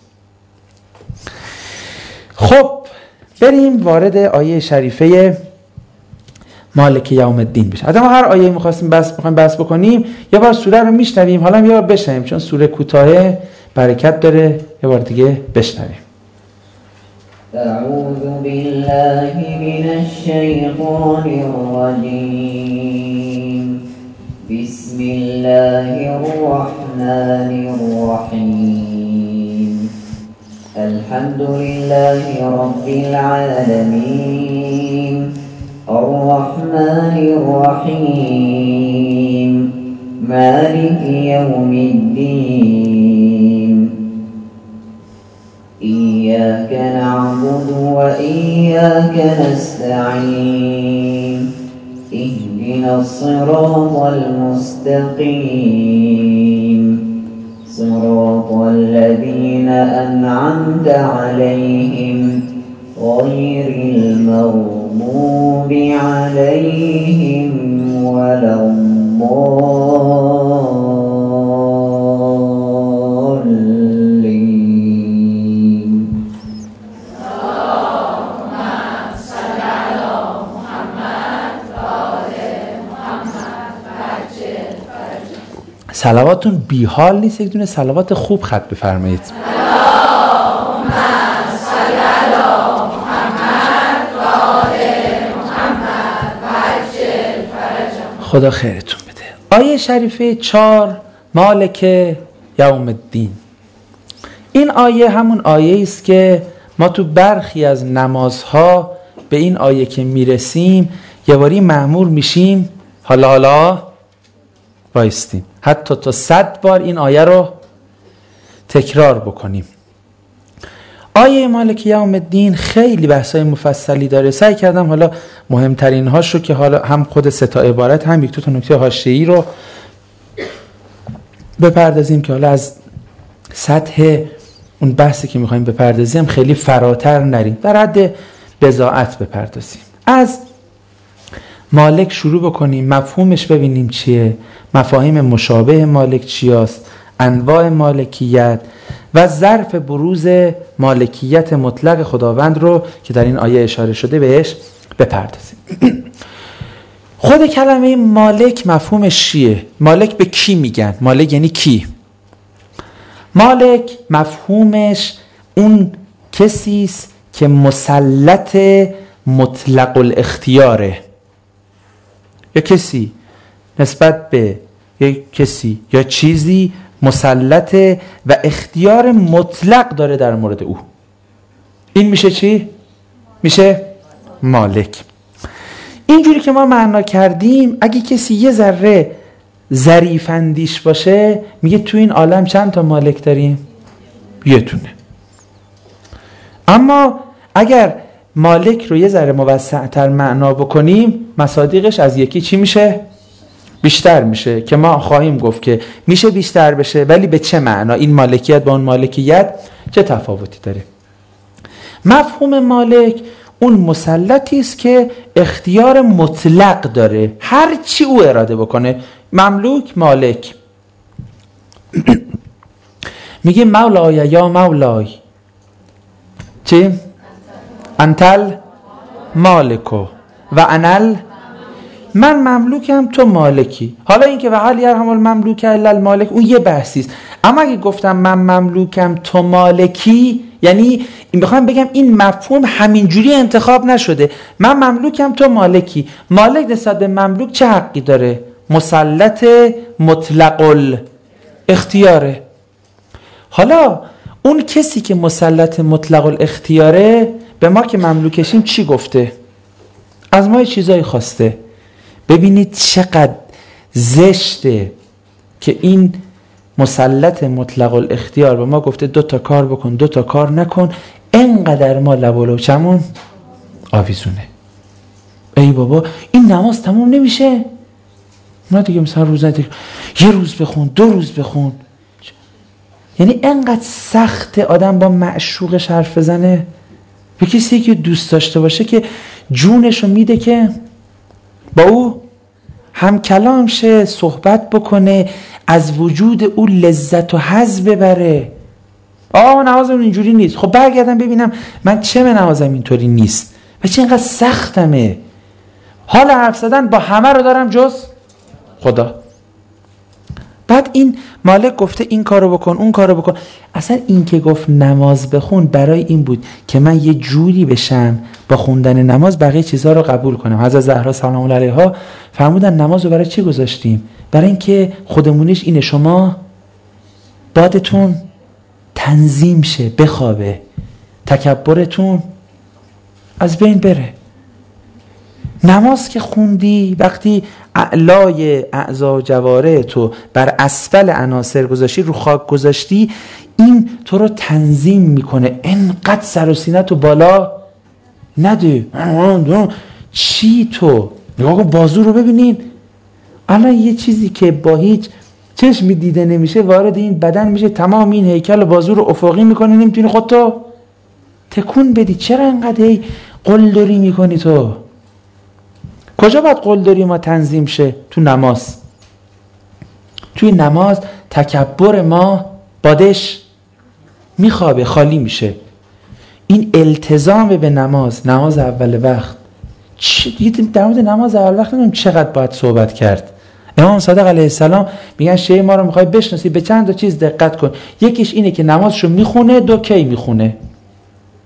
خب بریم وارد آیه شریفه مالک یوم الدین بشه. حتما هر آیه می‌خواستیم بحث بکنیم یه بار سوره رو میشنویم، حالا یه بار بشنویم چون سوره کوتاه برکت داره، یه بار دیگه بشنویم. اعوذ بالله من الشیطان الرجیم بسم الله الرحمن الرحیم الحمد لله رب العالمین الرحمن الرحیم مالک یوم الدین إياك نعبد وإياك نستعين اهدنا الصراط المستقيم صراط الذين أنعمت عليهم غير المغضوب عليهم ولا صلواتون بیحال نیست، یک دونه صلوات خوب خط بفرمایید. خدا خیرتون بده. آیه شریفه 4 مالک یوم الدین. این آیه همون آیه است که ما تو برخی از نمازها به این آیه که میرسیم یه باری مأمور میشیم حالا وایستیم، حتی تا 100 بار این آیه رو تکرار بکنیم. آیه مالک یوم الدین خیلی بحثای مفصلی داره. سعی کردم حالا مهمترین هاش رو که حالا هم خود 3 تا عبارت هم یک تا نکته حاشیه‌ای رو بپردازیم که حالا از سطح اون بحثی که میخوایم بپردازیم خیلی فراتر نریم، در حد بضاعت بپردازیم. از مالک شروع بکنیم، مفهومش ببینیم چیه، مفاهیم مشابه مالک چیاست، انواع مالکیت و ظرف بروز مالکیت مطلق خداوند رو که در این آیه اشاره شده بهش بپردازیم. خود کلمه مالک مفهومش چیه؟ مالک به کی میگن؟ مالک یعنی کی؟ مالک مفهومش اون کسیست که مسلط مطلق الاختیاره. یا کسی نسبت به یک کسی یا چیزی مسلط و اختیار مطلق داره در مورد او. این میشه چی؟ میشه مالک. اینجوری که ما معنا کردیم، اگه کسی یه ذره ظریف اندیش باشه میگه تو این عالم چند تا مالک داریم؟ یه دونه. اما اگر مالک رو یه ذره موسع‌تر معنا بکنیم، مصادیقش از یکی چی میشه؟ بیشتر میشه، که ما خواهیم گفت که میشه بیشتر بشه، ولی به چه معنا؟ این مالکیت با اون مالکیت چه تفاوتی داره؟ مفهوم مالک اون مسلطی است که اختیار مطلق داره، هر چی او اراده بکنه. مملوک مالک. میگه مولای یا مولای چی؟ انتل مالکو و انل من مملوکم تو مالکی. حالا این که و هل یرحم المملوک الا المالک اون یه بحثی است، اما اگه گفتم من مملوکم تو مالکی، یعنی این بخوام بگم این مفهوم همینجوری انتخاب نشده. من مملوکم تو مالکی. مالک نسبت به مملوک چه حقی داره؟ مسلط مطلق الاختیاره. حالا اون کسی که مسلط مطلق الاختیاره به ما که مملوکشیم چی گفته؟ از ما چیزایی خواسته. ببینید چقدر زشته که این مسلط مطلق الاختیار به ما گفته 2 تا کار بکن 2 تا کار نکن، انقدر ما لب و لوچمون آویزونه. ای بابا این نماز تموم نمیشه، ما دیگه مثلا روزانه یه روز بخون 2 روز بخون. یعنی انقدر سخت آدم با معشوقش حرف بزنه، به کسی که دوست داشته باشه که جونشو میده که با او هم کلام شه، صحبت بکنه، از وجود او لذت و حظ ببره. نمازم اینجوری نیست. خب برگردم ببینم من چه به نمازم اینطوری نیست و چه اینقدر سختمه. حال حرف زدن با همه رو دارم جز خدا. بعد این مالک گفته این کارو بکن اون کارو بکن. اصلا این که گفت نماز بخون برای این بود که من یه جوری بشم با خوندن نماز بقیه چیزها رو قبول کنم. حضرت زهرا سلام الله علیها فرمودن نماز رو برای چی گذاشتیم؟ برای اینکه خودمونیش اینه شما بادتون تنظیم شه، بخوابه، تکبرتون از بین بره. نماز که خوندی وقتی اعلای اعضا جواره تو بر اسفل عناصر گذاشتی، رو خاک گذاشتی، این تو رو تنظیم میکنه. انقدر سر و سینه تو بالا نده. چی تو؟ نگاه کن بازو رو ببینین. الان یه چیزی که با هیچ چشمی دیده نمیشه وارد این بدن میشه، تمام این هیکل و بازو رو افقی میکنه، نمیتونی خودتو تکون بدی. چرا انقدر قلدری میکنی تو؟ کجا باید قلدری ما تنظیم شه؟ تو نماز. توی نماز تکبر ما بادش میخوابه، خالی میشه. این التزام به نماز اول وقت. در مورد نماز اول وقت نمیم چقدر باید صحبت کرد. امام صادق علیه السلام میگن شیء ما رو میخوای بشناسی به چند تا چیز دقت کن. یکیش اینه که نمازشو میخونه، 2 کی میخونه.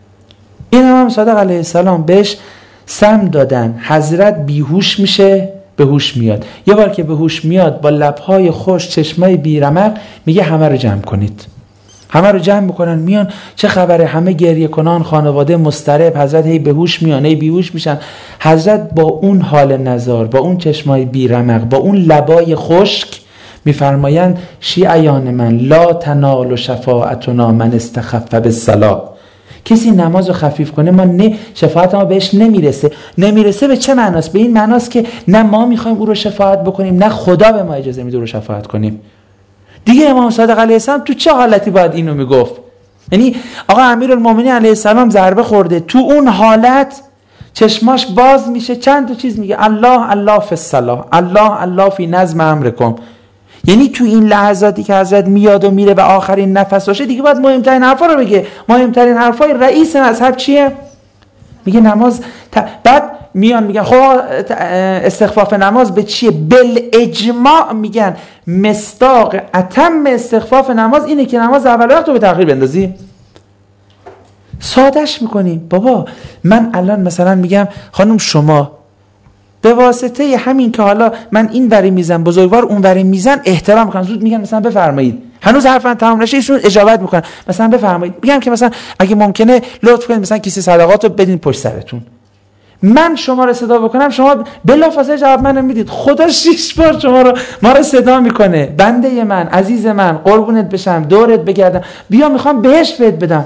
این امام صادق علیه السلام بهش سم دادن، حضرت بیهوش میشه به هوش میاد. یه بار که به هوش میاد با لبهای خوش، چشمای بیرمق، میگه همه رو جمع کنید. همه رو جمع میکنن، میان چه خبره، همه گریه کنان، خانواده مضطرب. حضرت هی به هوش میان، هی بیهوش میشن. حضرت با اون حال نزار، با اون چشمای بیرمق، با اون لبای خشک میفرمایند شیعیان من لا تنال شفاعتنا من استخف بالصلاه. کسی نماز رو خفیف کنه ما شفاعت ما بهش نمیرسه. نمیرسه به چه معناست؟ به این معناست که نه ما میخوایم او رو شفاعت بکنیم، نه خدا به ما اجازه میده او رو شفاعت کنیم. دیگه امام صادق علیه السلام تو چه حالتی باید اینو میگفت؟ یعنی آقا امیرالمومنین علیه السلام ضربه خورده، تو اون حالت چشماش باز میشه، چند تا چیز میگه، الله الله فی الصلاه، الله الله فی نظم امرکم. یعنی تو این لحظاتی که حضرت میاد و میره و آخرین نفس باشه، دیگه باید مهمترین حرفا رو بگه. مهمترین حرفای رئیس مذهب چیه؟ میگه نماز بعد میان میگن خب استخفاف نماز به چیه؟ بالاجماع میگن مصداق اتم استخفاف نماز اینه که نماز اول وقت رو به تأخیر بندازی. سادهش میکنیم. بابا من الان مثلا میگم خانم شما به واسطه همین که حالا من این وری میزن بزرگوار اون وری میزن احترام میکنن، زود میگن مثلا بفرمایید، هنوز حرفن تمام نشه ایشون اجابت میکنن مثلا بفرمایید. میگم که مثلا اگه ممکنه لطف کنید مثلا کیسه صدقات رو بدین پشت سرتون. من شما رو صدا بکنم شما بلافاصله جواب منو میدید. خدا 6 بار ما رو صدا میکنه. بنده من، عزیز من، قربونت بشم، دورت بگردم، بیا میخوام بهش بهت بدم.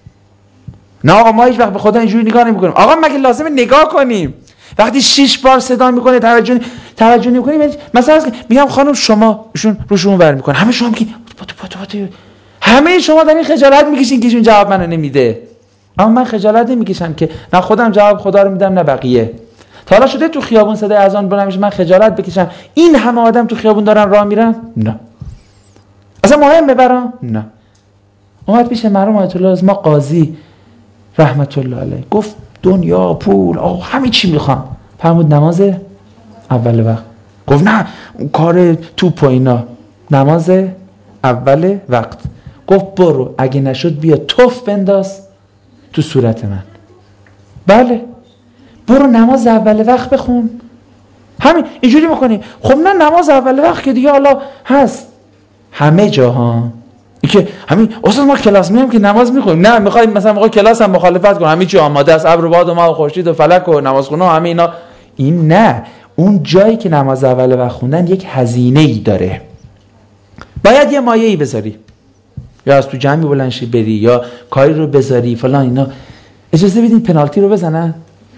نه آقا ما هیچ وقت به خدا اینجوری نگاه نمیکنیم. آقا مگه لازمه نگاه کنیم؟ وقتی 6 بار صدا میکنه توجه نمیکنیم. مثلا میگم خانم شما، ایشون روشون ور میکنه، همه شما میگین همه شما دارین خجالت میکشین که ایشون جواب منو نمیده. اما من خجالت نمیکشم که نه خودم جواب خدا رو میدم نه بقیه. تا حالا شده تو خیابون صدای اذان بلند میشه من خجالت بکشم این همه آدم تو خیابون دارن راه میرن؟ نه. اصلا مهمه برام؟ نه. اومد پیش مرحوم آیت الله از ما قاضی رحمت الله علیه، گفت دنیا، پول، آقا همه چی میخوام. فرمود نماز اول وقت. گفت نه کار توپ و اینا، نماز اول وقت. گفت برو اگه نشد بیا توف بنداز تو صورت من. بله برو نماز اول وقت بخون. همین اینجوری میکنیم. خب نه نماز اول وقت که دیگه حالا هست همه جا ها. این که همین اصلا ما کلاس میام که نماز میخونیم. نه میخوایم مثلا موقع کلاس هم مخالفت کنیم، همین چی آماده است، ابر و باد و ماه و خورشید و فلک و نمازخونه و همه اینا. این نه، اون جایی که نماز اول وقت خوندن یک هزینه ای داره، باید یه مایه ای بذاری، یا از تو جمعی بلند شی بری یا کاری رو بذاری فلان اینا. اجازه بدین پنالتی رو بزنن.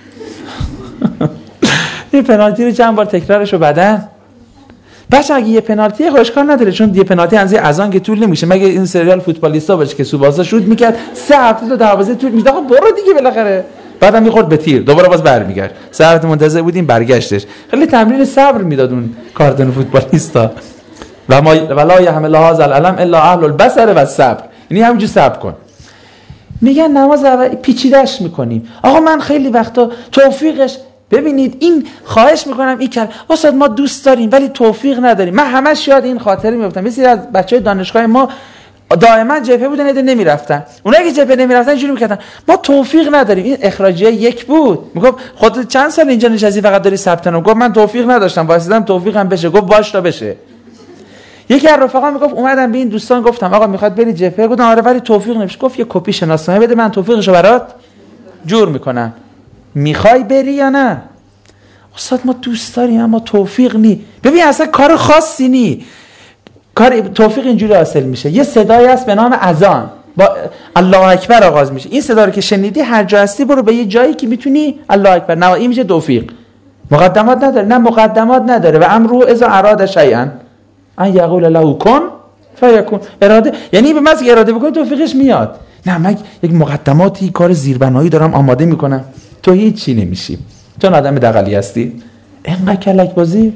این پنالتی رو چند بار تکرارش رو بدن. بچه اگه یه پنالتی خوشکار نداره، چون یه پنالتی از آن که طول نمیشه، مگه این سریال فوتبالیستا باشه که سوباسا شوت میکرد 3 هفته تا دروازه طول میشه. آقا برو دیگه بالاخره. بعدم میخورد به تیر، دوباره باز برمیگشت. 3 هفته منتظر بودیم برگشتش. خیلی تمرین صبر میداد اون کارتون فوتبالیستا. و ما ولا یحمل هذا العلم الا اهل البصر و الصبر. یعنی همینجوری صبر کن. میگن نماز اول پیچیده‌اش میکنیم. آقا من خیلی وقتا توفیقش، ببینید این خواهش میکنم این کار استاد ما دوست داریم ولی توفیق نداریم. من همش یاد این خاطره میافتم. مثلا از بچهای دانشگاه ما دائما جبهه بودن ایده نمیرفتن. اونایی که جبهه نمیرفتن اینجوری میکردن ما توفیق نداریم. این اخراجیه 1 بود. میگفت خودت چند سال اینجا نشستی فقط داری ثبت نام؟ گفت من توفیق نداشتم، واسیدم توفیقم بشه. گفت باش تا بشه. یکی از رفقا میگفت اومدم به این دوستان گفتم آقا میخواد بری جبهه؟ گفتم آره ولی توفیق نمیشه. گفت یه کپی شناسنامه بده من توفیقشو برات جور میکنم. میخوای بری یا نه؟ استاد ما دوست داریم اما توفیق نی. ببین اصلا کار خاصی نی. کار توفیق اینجوری حاصل میشه. یه صدایی هست به نام اذان، با الله اکبر آغاز میشه. این صدا رو که شنیدی هر جا هستی برو به یه جایی که میتونی الله اکبر. نه این میشه توفیق. مقدمات نداره. نه مقدمات نداره. و امرو اذا اراد شیئا ان یقول له کن فیکون. اراده یعنی به محض اراده بکنی توفیقش میاد. نه من یک مقدماتی کار زیربنایی دارم آماده میکنم. تو هیچ چی نمیشی. چون آدم دغلی هستی. اینقدر کلک بازی.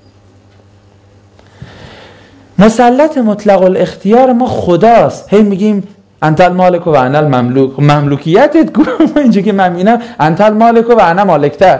مسلط مطلق الاختیار ما خداست. هی میگیم انت المالک و انا المملوک. مملوکیتت گفتم اینجا که من اینم انت المالک و انا مالکتر.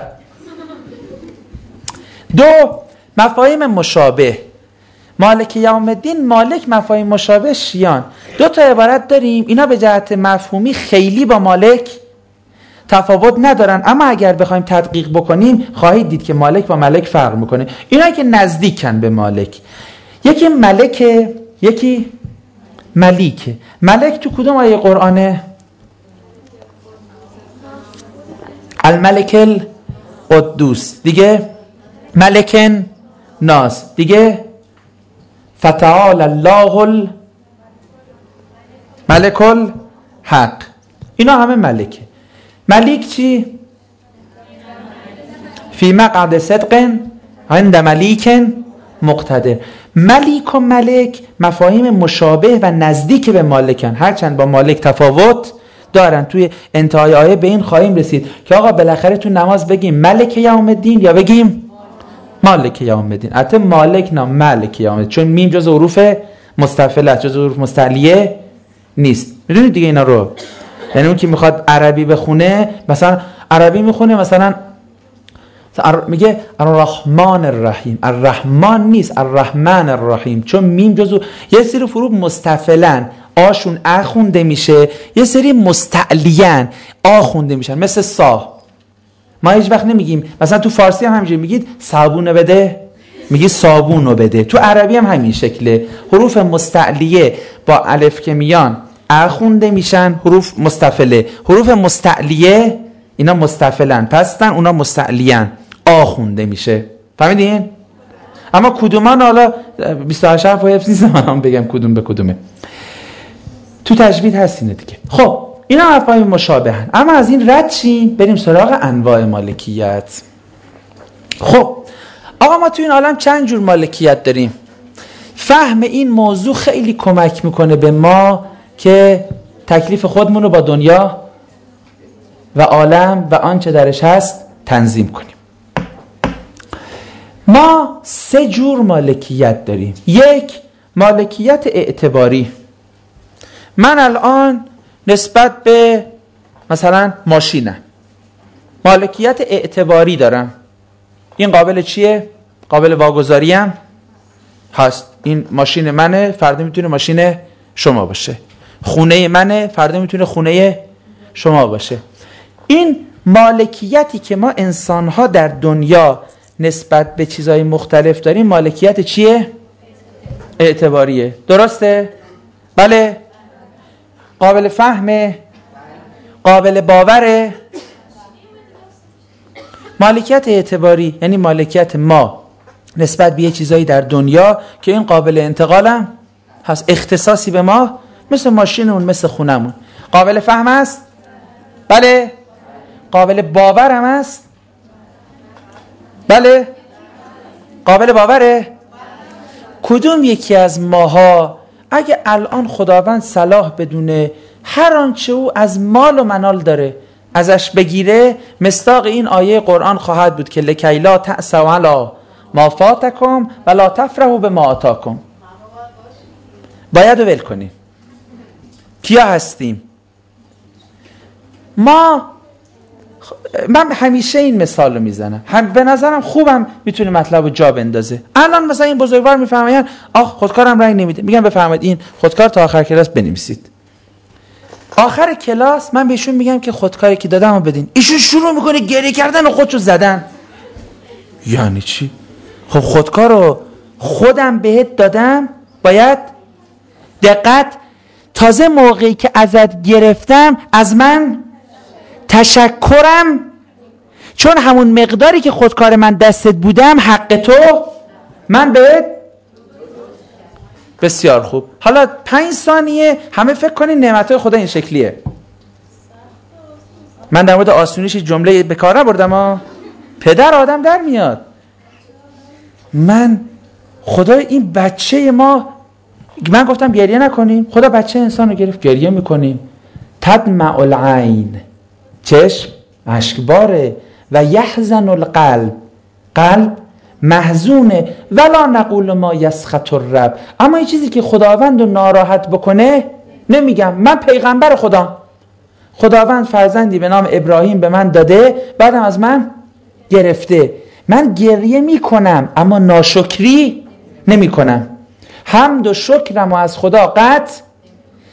2 مفاهیم مشابه. مالک یوم الدین، مالک مفاهیم مشابه شیان. 2 تا عبارت داریم اینا به جهت مفهومی خیلی با مالک تفاوت ندارن، اما اگر بخوایم تدقیق بکنیم خواهید دید که مالک با ملک فرق میکنه. اینا که نزدیکن به مالک، یکی ملکه یکی ملیکه. ملک تو کدوم آیه قرآنه؟ الملک القدوس دیگه، ملکن ناس دیگه، فتعال الله الملک الحق. اینا همه ملکه. ملیک چی؟ فی مقعد صدق عند ملیک مقتدر. ملیک و ملک مفاهیم مشابه و نزدیک به مالکن، هرچند با مالک تفاوت دارن. توی انتهای آیه به این خواهیم رسید که آقا بالاخره تو نماز بگیم ملک یوم الدین یا بگیم مالک یوم الدین. البته مالک نه ملک یوم الدین، چون میم جز حروف مستفعله است، جز حروف مستعلیه نیست. میدونید دیگه اینا رو. یعنی اون که میخواد عربی بخونه، مثلا عربی میخونه مثلا میگه الرحمن الرحیم، الرحمن نیست الرحمن الرحیم، چون میم جزو یه سری حروف مستفعلن آشون ا خونده میشه، یه سری مستعلیان آ خونده میشن، مثل سا. ما هیچ وقت نمیگیم مثلا تو فارسی هم همینجوری میگید صابونو بده، میگی صابونو بده. تو عربی هم همین شکله، حروف مستعلیه با الف که میان ا خونده میشن، حروف مستفعله. حروف مستعلیه اینا مستفعلن پستن، اونا مستعلیان آ خونده میشه. فهمیدین؟ اما کدومان حالا 28 حرف حفظ نیست من بگم کدوم به کدومه. تو تجوید هستینه دیگه. خب اینا مفاهیم مشابهن. اما از این رد شیم بریم سراغ انواع مالکیت. خب آقا ما تو این عالم چند جور مالکیت داریم؟ فهم این موضوع خیلی کمک میکنه به ما که تکلیف خودمون رو با دنیا و عالم و آنچه درش هست تنظیم کنیم. ما 3 جور مالکیت داریم. یک، مالکیت اعتباری. من الان نسبت به مثلا ماشینم مالکیت اعتباری دارم. این قابل چیه؟ قابل واگذاری هم هست. این ماشین منه، فردا میتونه ماشین شما باشه. خونه منه، فردا میتونه خونه شما باشه. این مالکیتی که ما انسان‌ها در دنیا نسبت به چیزهای مختلف داریم مالکیت چیه؟ اعتباریه. درسته؟ بله؟ قابل فهمه؟ قابل باوره؟ مالکیت اعتباری یعنی مالکیت ما نسبت به یه چیزایی در دنیا که این قابل انتقالم هست، اختصاصی به ما، مثل ماشینمون، مثل خونمون. قابل فهم است؟ بله؟ قابل باور هم است؟ بله؟ قابل باوره؟ کدوم یکی از ماها اگه الان خداوند صلاح بدونه هر آنچه او از مال و منال داره ازش بگیره، مصداق این آیه قرآن خواهد بود که لکی لا تأسوا علی ما فاتکم و لا تفرحوا بما آتاکم. باید ول کنیم. کیا هستیم؟ من همیشه این مثال رو میزنم، به نظرم خوبم میتونه مطلب رو جا بندازه. الان مثلا این بزرگوار میفهمن خودکارم رنگ نمیده، میگم بفرمایید این خودکار تا آخر کلاس بنویسید. آخر کلاس من بهشون میگم که خودکاری که دادم رو بدین، ایشون شروع میکنه گریه کردن و خودشو زدن. یعنی چی؟ خب خودکار رو خودم بهت دادم، باید دقت. تازه موقعی که ازت گرفتم از من تشکرم، چون همون مقداری که خودکار من دستت بودم حق تو من بهت. بسیار خوب. حالا 5 ثانیه همه فکر کنین نعمتهای خدا این شکلیه. من در مورد آسونیش جمله به کار نبردم پدر آدم در میاد. من خدا این بچه ما، من گفتم گریه نکنیم، خدا بچه انسان رو گرفت، گریه میکنیم. تدمع العین، چشم اشکباره، و یحزن القلب، قلب محزونه. ولا نقول ما یسخط الرب، اما این چیزی که خداوند رو ناراحت بکنه نمیگم. من پیغمبر خداوند فرزندی به نام ابراهیم به من داده، بعدم از من گرفته. من گریه میکنم اما ناشکری نمیکنم. حمد و شکرم و از خدا قطع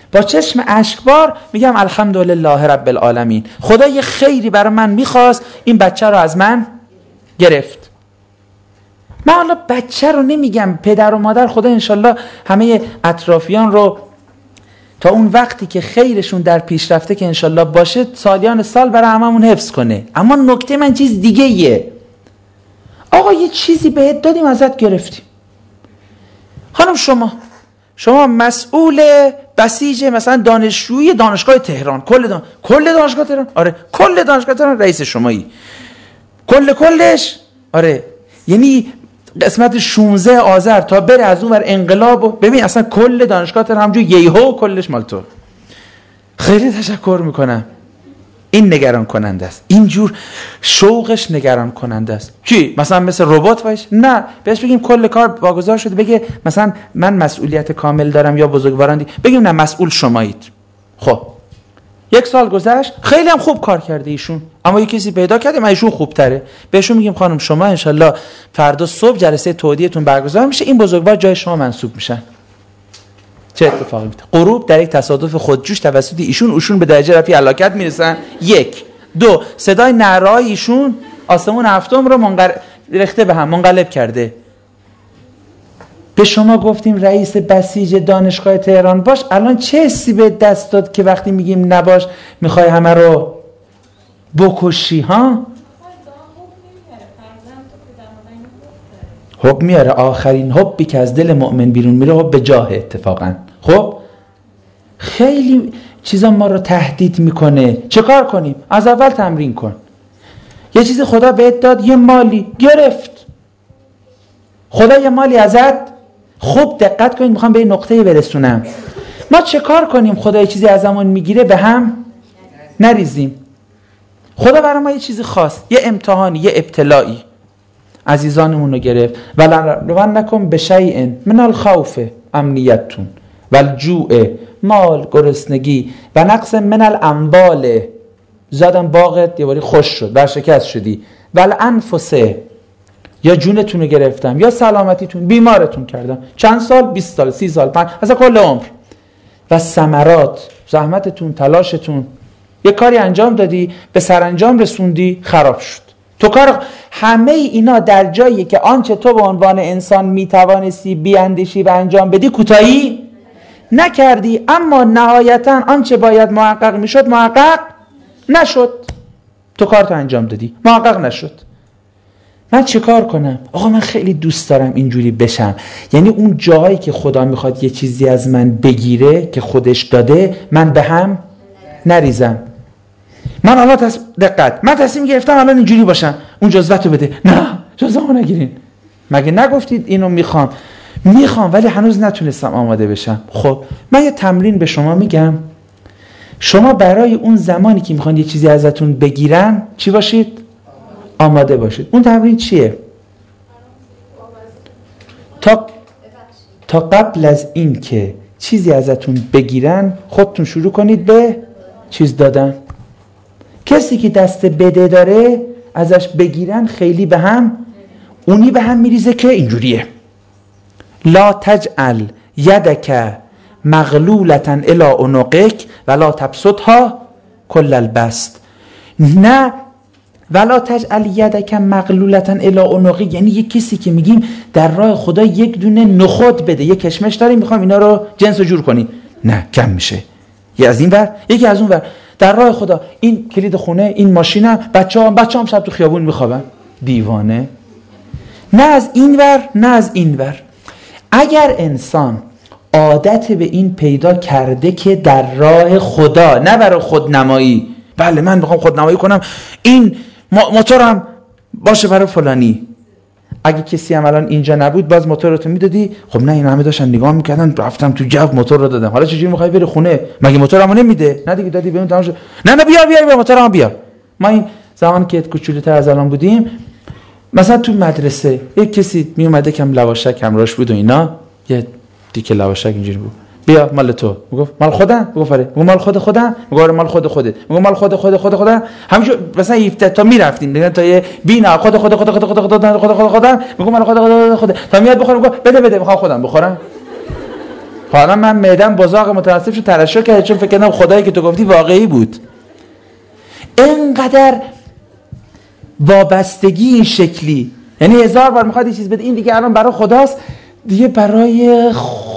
با چشم اشکبار میگم الحمدلله رب العالمین، خدا یه خیری برای من میخواست، این بچه رو از من گرفت. من حالا بچه رو نمیگم، پدر و مادر خدا انشالله همه اطرافیان رو تا اون وقتی که خیرشون در پیش رفته که انشالله باشه سالیان سال برای هممون حفظ کنه. اما نکته من چیز دیگه یه، آقا یه چیزی بهت دادیم ازت گرفتیم. خانم شما مسئول بسیج مثلا دانشجوی دانشگاه تهران، کل دانشگاه تهران، آره کل دانشگاه تهران رئیس شمایی، کلش، آره یعنی قسمت 16 آذر تا بره از اون ور انقلاب ببین اصلا کل دانشگاه تهران همجور یهو کلش مال تو. خیلی تشکر میکنم. این نگران کننده است، اینجور شوقش نگران کننده است. کی مثلا مثل ربات باش؟ نه، بهش بگیم کل کار واگذار شده، بگه مثلا من مسئولیت کامل دارم یا بزرگواران بگیم نه مسئول شمایید. خب 1 سال گذشت، خیلی هم خوب کار کرده ایشون، اما یه کسی پیدا کرده من ایشون خوبتره، بهشون میگیم خانم شما انشالله فردا صبح جلسه تودیعتون برگزار میشه، این بزرگوار جای شما منصوب میشن. چه اتفاقی میفته؟ غروب در یک تصادف خودجوش توسط ایشون به درجه رفیع هلاکت میرسن. 1 2 صدای نعره‌های ایشون آسمون هفتم رو ریخته به هم، منقلب کرده. به شما گفتیم رئیس بسیج دانشگاه تهران باش، الان چه حسی به دست داد که وقتی میگیم نباش میخوای همه رو بکشی ها؟ حب میاره، آخرین حبی که از دل مؤمن بیرون میره حب به جاه اتفاقا. خب خیلی چیزا ما رو تهدید میکنه، چه کار کنیم؟ از اول تمرین کن. یه چیزی خدا بهت داد، یه مالی گرفت، خدا یه مالی ازت، خوب دقت کنید، میخوام به این نقطه برسونم. ما چه کار کنیم خدا یه چیزی ازمون میگیره به هم نریزیم؟ خدا برای ما یه چیزی خواست، یه امتحانی، یه ابتلایی عزیزانمون رو گرفت. ولنبلونکم بشیء من الخوف امنیتون والجوع، مال گرسنگی و نقص من الاموال، زدن باغت یه باری خوش شد ورشکست شدی، والانفس، یا جونتون رو گرفتم یا سلامتیتون، بیمارتون کردم، چند سال، 20 سال، 30 سال، 5 اصلا کل عمر، و ثمرات، زحمتتون، تلاشتون، یه کاری انجام دادی به سرانجام رسوندی، خراب شد. تو کار همه اینا در جایی که آنچه تو به عنوان انسان میتوانستی بیاندیشی و انجام بدی کوتاهی نکردی، اما نهایتا آنچه باید محقق میشد محقق نشد. تو کارتو انجام دادی، محقق نشد. من چه کار کنم؟ آقا من خیلی دوست دارم اینجوری بشم، یعنی اون جایی که خدا میخواد یه چیزی از من بگیره که خودش داده، من به هم نریزم. من الان من تصمیم گرفتم الان اینجوری باشم، اون جزوه‌تو بده. نه، جزوه‌مو نگیرین. مگه نگفتید اینو میخوام ولی هنوز نتونستم آماده بشم. خب من یه تمرین به شما میگم، شما برای اون زمانی که میخوان یه چیزی ازتون بگیرن چی باشید؟ آماده باشید. اون تمرین چیه؟ تا قبل از این که چیزی ازتون بگیرن خودتون شروع کنید به چیز دادن. کسی که دست بده داره ازش بگیرن خیلی به هم میریزه که اینجوریه. لا تجعل یدک مغلولة الی عنقک ولا تبسطها کل البسط. نه، ولا تجعل یدک مغلولة الی عنقک یعنی یک کسی که میگیم در راه خدا یک دونه نخود بده، یک کشمش داریم میخوام اینا رو جنس رو جور کنیم، نه کم میشه. یکی از این ور، یکی از اون ور. در راه خدا این کلید خونه، این ماشینم، بچه‌ام شب تو خیابون میخوابن، دیوانه. نه از این ور نه از این ور. اگر انسان عادت به این پیدا کرده که در راه خدا، نه برای خودنمایی، بله من میخوام خودنمایی کنم، این موتورم باشه برای فلانی. اگه کسی هم الان اینجا نبود باز موتورتو میدادی؟ خب نه، اینا همه داشتن نگاه میکردن، رفتم تو جو موتور رو دادم، حالا چجوری میخوای بری خونه؟ مگه موتورمو نمیده؟ نه دیگه دادی بهم تمام شد. نه بیا موتورمو بیا. ما این زمان که کوچولوتر از الان بودیم، مثلا تو مدرسه یک کسی میومده کم لواشک همراهش بود و اینا، یه دیگه لواشک اینجوری بود، بیا مال تو. میگفت مال خودم؟ میگفت آره. میگفت مال خودم؟ میگفت مال خودت. میگفت مال خودم. همینجور مثلا 17 تا میرفتیم دیگه تا یه بینا خودم. میگفت مال خودم تا میاد بخورم. میگفت بده میخوام خودم بخورم. حالا من معدم بزاق متناسب شو ترشح کرد چون فکر کردم خدایی که تو گفتی واقعی بود. اینقدر وابستگی این شکلی، یعنی 1000 بار میخواد یه چیز بده، این دیگه الان برای خداست دیگه، برای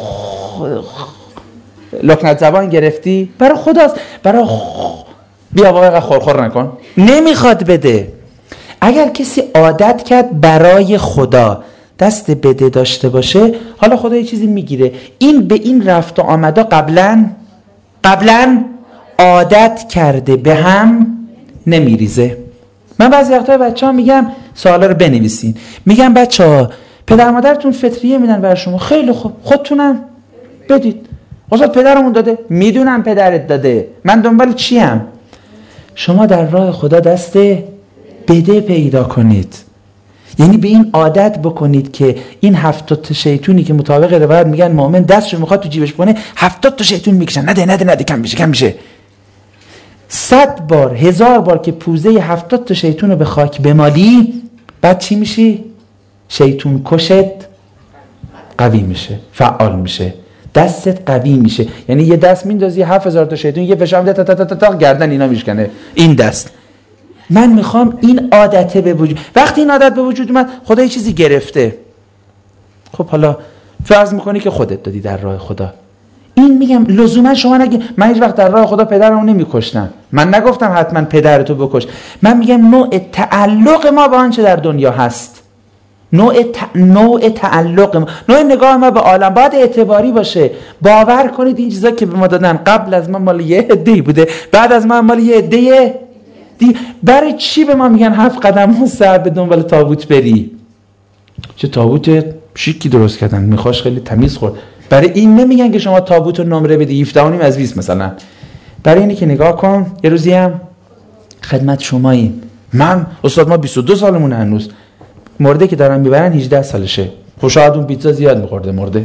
لکنت زبان گرفتی، برای خداست، برای بیا واقعا خورخور نکن، نمیخواد بده. اگر کسی عادت کرد برای خدا دست بده داشته باشه، حالا خدا یه چیزی میگیره، این به این رفت و آمدا قبلا عادت کرده، به هم نمیریزه. من بعضی وقتا بچه ها میگم سوالا رو بنویسین، میگم بچه ها پدر مادرتون فطریه میدن برای شما، خیلی خوب، خودتونم بدید. استاد پدرمون داده، میدونم پدرت داده، من دنبال چیم؟ شما در راه خدا دست بده پیدا کنید، یعنی به این عادت بکنید که این 70 تا شیطونی که مطابق روایت میگن مؤمن دستشو میخواد تو جیبش کنه، 70 تا شیطون میکشن، نده کم میشه. 100 بار 1000 بار که پوزه 70 تا شیطون رو به خاک بمالی، بعد چی میشی؟ شیطون کشت قوی میشه، فعال میشه، دستت قوی میشه. یعنی یه دست میندازی 7000 تا شیطون یه فشار میده تا تا تا تا گردن اینا میشکنه این دست. من میخوام این عادت به وجود، وقتی این عادت به وجود اومد خدا یه چیزی گرفته، خب حالا فرض میکنی که خودت دادی در راه خدا. این میگم لزوما شما نگی من هیچ وقت در راه خدا پدرمو نمیکشتم، من نگفتم حتما پدرتو بکش، من میگم نوع تعلق ما با آنچه در دنیا هست، نوع تعلق ما، نوع نگاه ما به عالم باید اعتباری باشه. باور کنید این چیزا که به ما دادن قبل از ما مال یه عده‌ای بوده، بعد از ما مال یه عده دی. برای چی به ما میگن 7 قدم سر به دنبال تابوت بری؟ چه تابوت شیکی درست کردن، میخواش خیلی تمیز خورد. برای این نمیگن که شما تابوت رو نمره بدی 17.5 از 20 مثلا. برای اینی که نگاه کن یه روزی هم خدمت شماییم، من استاد ما 22 سالمون هنوز، مرده که دارن میبرن 18 سالشه، خب شاید اون پیتزا زیاد میخورده مرده،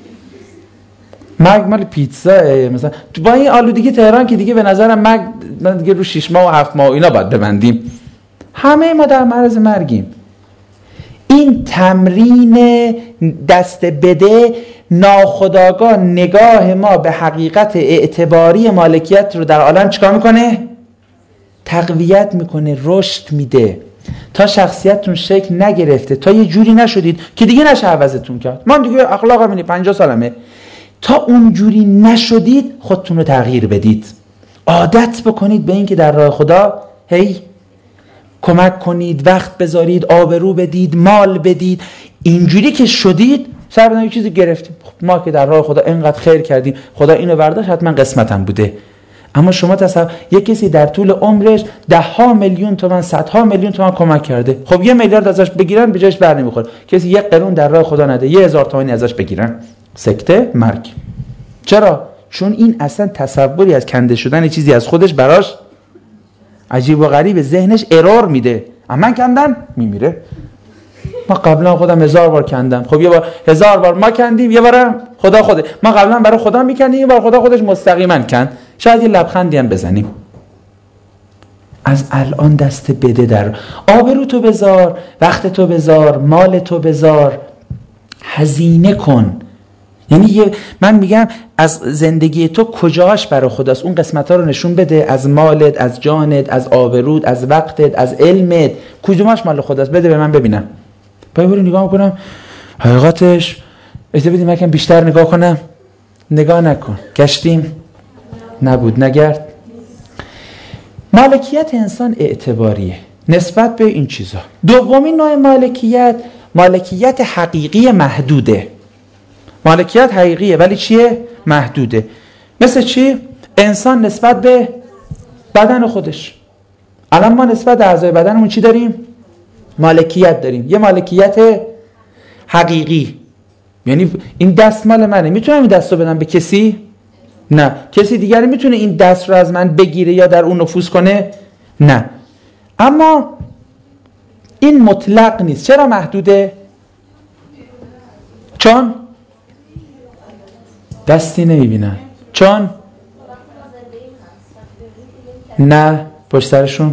مرگ مال پیتزا مثلا. تو با این آلودگی تهران که دیگه به نظرم مرگ من دیگه رو 6 ماه و 7 ماه اینا باید ببندیم، همه ما در معرض مرگیم. این تمرین دست بده ناخودآگاه نگاه ما به حقیقت اعتباری مالکیت رو در عالم چیکار میکنه؟ تقویت میکنه، رشد میده تا شخصیتتون شکل نگرفته، تا یه جوری نشدید که دیگه نشه عوضتون کرد. من دیگه اخلاقم اینه 50 سالمه، تا اون جوری نشدید خودتون رو تغییر بدید، عادت بکنید به این که در راه خدا هی کمک کنید، وقت بذارید، آبرو بدید، مال بدید. اینجوری که شدید سر بدن یه چیزی گرفتیم، ما که در راه خدا اینقدر خیر کردیم، خدا اینو برداشت، حتما قسمتم بوده. اما شما تصور یک کسی در طول عمرش 10 میلیون تومان 100 میلیون تومان کمک کرده، خب 1 میلیارد ازش بگیرن به جاش بر نمیخوره. کسی 1 قرون در راه خدا نده 1000 تومانی ازش بگیرن، سکته، مرگ. چرا؟ چون این اصلا تصوری از کنده شدن چیزی از خودش براش عجیب و غریب، ذهنش ارور میده. اما من کندم میمیره، ما قبلا خودم 1000 بار کندم، خب یه بار 1000 بار ما کندیم، یه بارم خدا خوده، ما قبلا برای خدا میکندیم، یه بار خدا خودش مستقیما کند، شاید یه لبخندی هم بزنیم. از الان دست بده، در آبرو تو بذار، وقت تو بذار، مال تو بذار، هزینه کن. یعنی من میگم از زندگی تو کجاش برای خداست، اون قسمت ها رو نشون بده، از مالت، از جانت، از آبرود، از وقتت، از علمت، کدومش مال خداست بده به من ببینم. باید برو نگاه کنم حقیقتش، اجازه بدیم یکم بیشتر نگاه کنم. نگاه نکن، گشتیم نبود، نگرد. مالکیت انسان اعتباریه نسبت به این چیزا. دومین نوع مالکیت، مالکیت حقیقی محدوده. مالکیت حقیقیه ولی چیه؟ محدوده. مثل چی؟ انسان نسبت به بدن خودش. الان ما نسبت به اعضای بدنمون چی داریم؟ مالکیت داریم. یه مالکیت حقیقی، یعنی این دست مال منه، میتونم این دست رو بدم به کسی؟ نه. کسی دیگری میتونه این دست رو از من بگیره یا در اون نفوذ کنه؟ نه. اما این مطلق نیست. چرا محدوده؟ چون دستی نمیبینن. چون نه پشت سرشون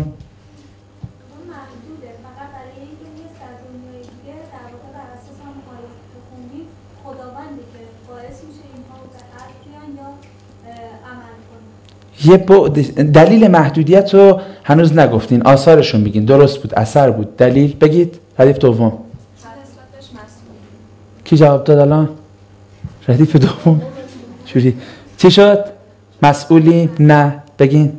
یه دلیل محدودیت رو هنوز نگفتین، آثارش رو میگین. درست بود، اثر بود. دلیل بگید. ردیف دوم کی جواب داد الان؟ ردیف دوم چوری چی شد؟ مسئولی؟ نه بگین.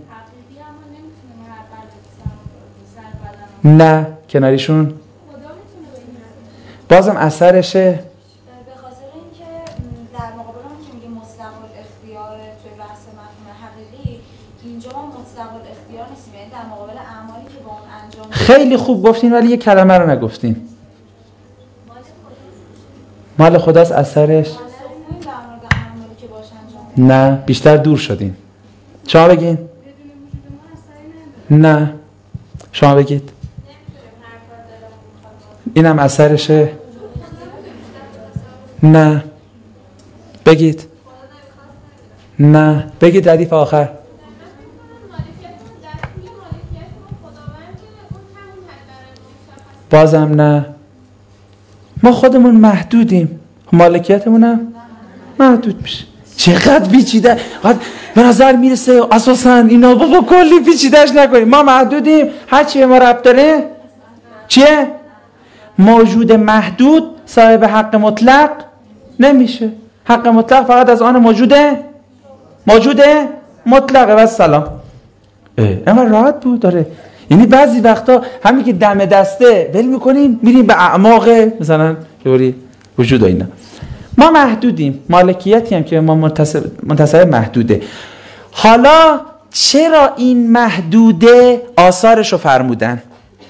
نه کناریشون بازم اثرشه. به خاطر اینکه در مقابل اون که میگه مطلق الاختیار توی بحث مفهوم حقیقی، اینجا ما مطلق الاختیار نیستیم، یعنی در مقابل اعمالی که با اون انجام خیلی خوب گفتین ولی یه کلمه رو نگفتین. مال خداست اثرش؟ نه بیشتر دور شدین. شما بگین. نه شما بگید. اینم اثرشه؟ نه بگید. نه بگید. ردیف آخر. بازم نه. ما خودمون محدودیم، مالکیتمونم محدود میشه. چقدر پیچیده، به نظر میرسه اساسا اینا بابا کلی پیچیدهش نکنیم. ما محدودیم، هر چی به ما ربط داره چیه؟ موجود محدود صاحب حق مطلق نمیشه. حق مطلق فقط از آن موجوده مطلقه. و سلام. اما راحت بود داره. یعنی بعضی وقتا همین که دم دسته ول میکنیم میریم به اعماق مثلا یوری وجود اینا. ما محدودیم، مالکیتی هم که ما منتصب محدوده. حالا چرا این محدوده آثارش رو فرمودن؟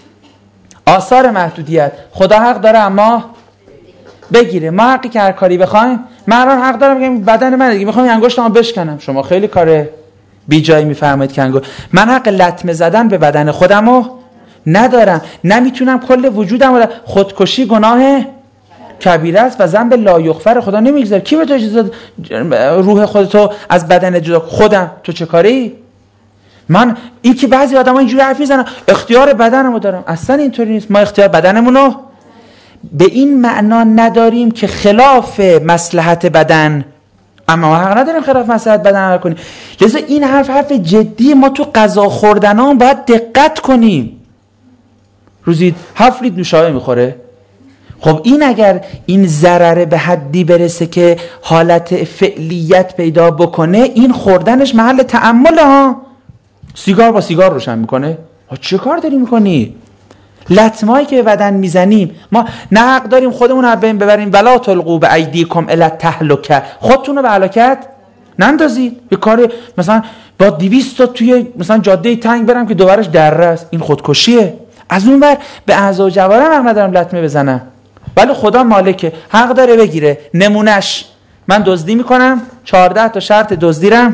آثار محدودیت خدا حق داره اما بگیره. ما حقی که هر کاری بخوایم، من الان حق دارم بگم بدن من دیگه میخوام انگشتمو بشکنم، شما خیلی کار بی جایی میفرمایید که من حق لطمه زدن به بدن خودمو ندارم. نمیتونم کل وجودم. خودکشی گناه کبیره است و ذنب لا یغفر خدا نمیگذاره. کی به تو اجازه داد روح خودتو از بدن جدا؟ خودم. تو چه کاری؟ من این که بعضی آدم‌ها اینجوری حرف میزنن اختیار بدنمو دارم، اصلا اینطوری نیست. ما اختیار بدنمونو به این معنا نداریم که خلاف مصلحت بدن، اما ما حق نداریم خلاف مصلحت بدن عمل کنیم. لذا این حرف جدی. ما تو غذا خوردنام باید دقت کنیم. روزی 7 لیتر نوشابه میخوره. خب این اگر این ضرر به حدی برسه که حالت فعلیت پیدا بکنه، این خوردنش محل تأمله ها. سیگار با سیگار روشن میکنه. چه کار داری میکنی؟ لطمه‌ای که به بدن میزنیم، ما نه حق داریم خودمون رو بین ببریم. ولا تلقوا بایدیکم الی التهلکه، خودتون رو به هلاکت نندازید. یه کار مثلا با 200 تا توی مثلا جاده تنگ برم که دوبرش دره است، این خودکشیه. از اون ور به اعضا و جوارم حق ندارم لطمه بزنم، ولی خدا مالکه، حق داره بگیره. نمونش من دزدی میکنم، 14 تا شرط دزدیرم،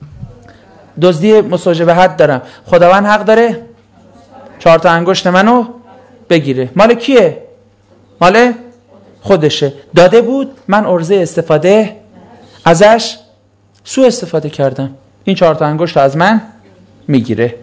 دزدی مساجبه حد دارم، خداوند حق داره 4 تا انگشت منو بگیره. مال کیه؟ مال خودشه. داده بود، من عرضه استفاده ازش سوء استفاده کردم، این 4 تا انگشت از من میگیره.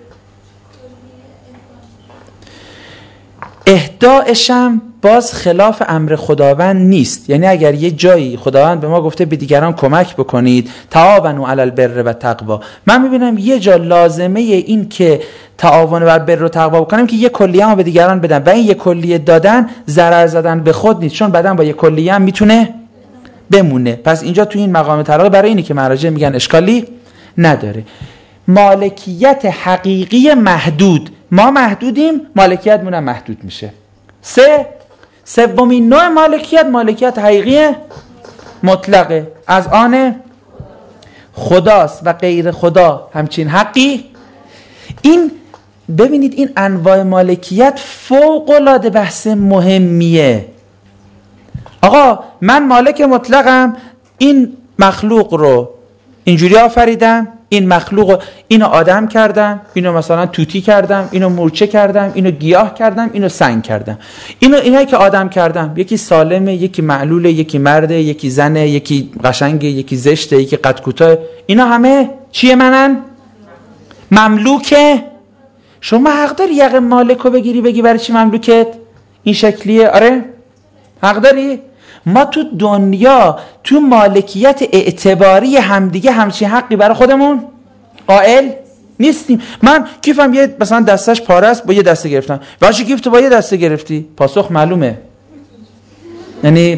اهدایشم باز خلاف امر خداوند نیست. یعنی اگر یه جایی خداوند به ما گفته به دیگران کمک بکنید، تعاونوا علی البر و تقوا، من میبینم یه جا لازمه این که تعاون بر بر و تقوا بکنیم که یه کلیه هم به دیگران بدن، و این یه کلیه دادن ضرر زدن به خود نیست، چون بدن با یه کلیه هم میتونه بمونه. پس اینجا تو این مقام طلاق برای اینی که مراجع میگن اشکالی نداره. مالکیت حقیقی محدود، ما محدودیم، مالکیت مونم محدود میشه. سومین نوع مالکیت، مالکیت حقیقی مطلقه، از آن خداست و غیر خدا همچین حقی. این ببینید این انواع مالکیت فوق العاده بحث مهمیه. آقا من مالک مطلقم، این مخلوق رو اینجوری آفریدم، این مخلوق رو اینو آدم کردم، اینو مثلا توتی کردم، اینو مورچه کردم، اینو گیاه کردم، اینو سنگ کردم. اینایی که آدم کردم، یکی سالمه، یکی معلوله، یکی مرده، یکی زنه، یکی قشنگه، یکی زشته، یکی قد کوتاه. اینا همه چیه منن؟ مملوکه. شما حق داری یقه مالکو بگیری بگی برای چی مملوکت؟ این شکلیه. آره حق داری. ما تو دنیا تو مالکیت اعتباری همدیگه همچین حقی برای خودمون قائل نیستیم. من کیفم یه مثلا دستش پاره است، با یه دسته گرفتم. واشه کیف تو با یه دسته گرفتی؟ پاسخ معلومه. یعنی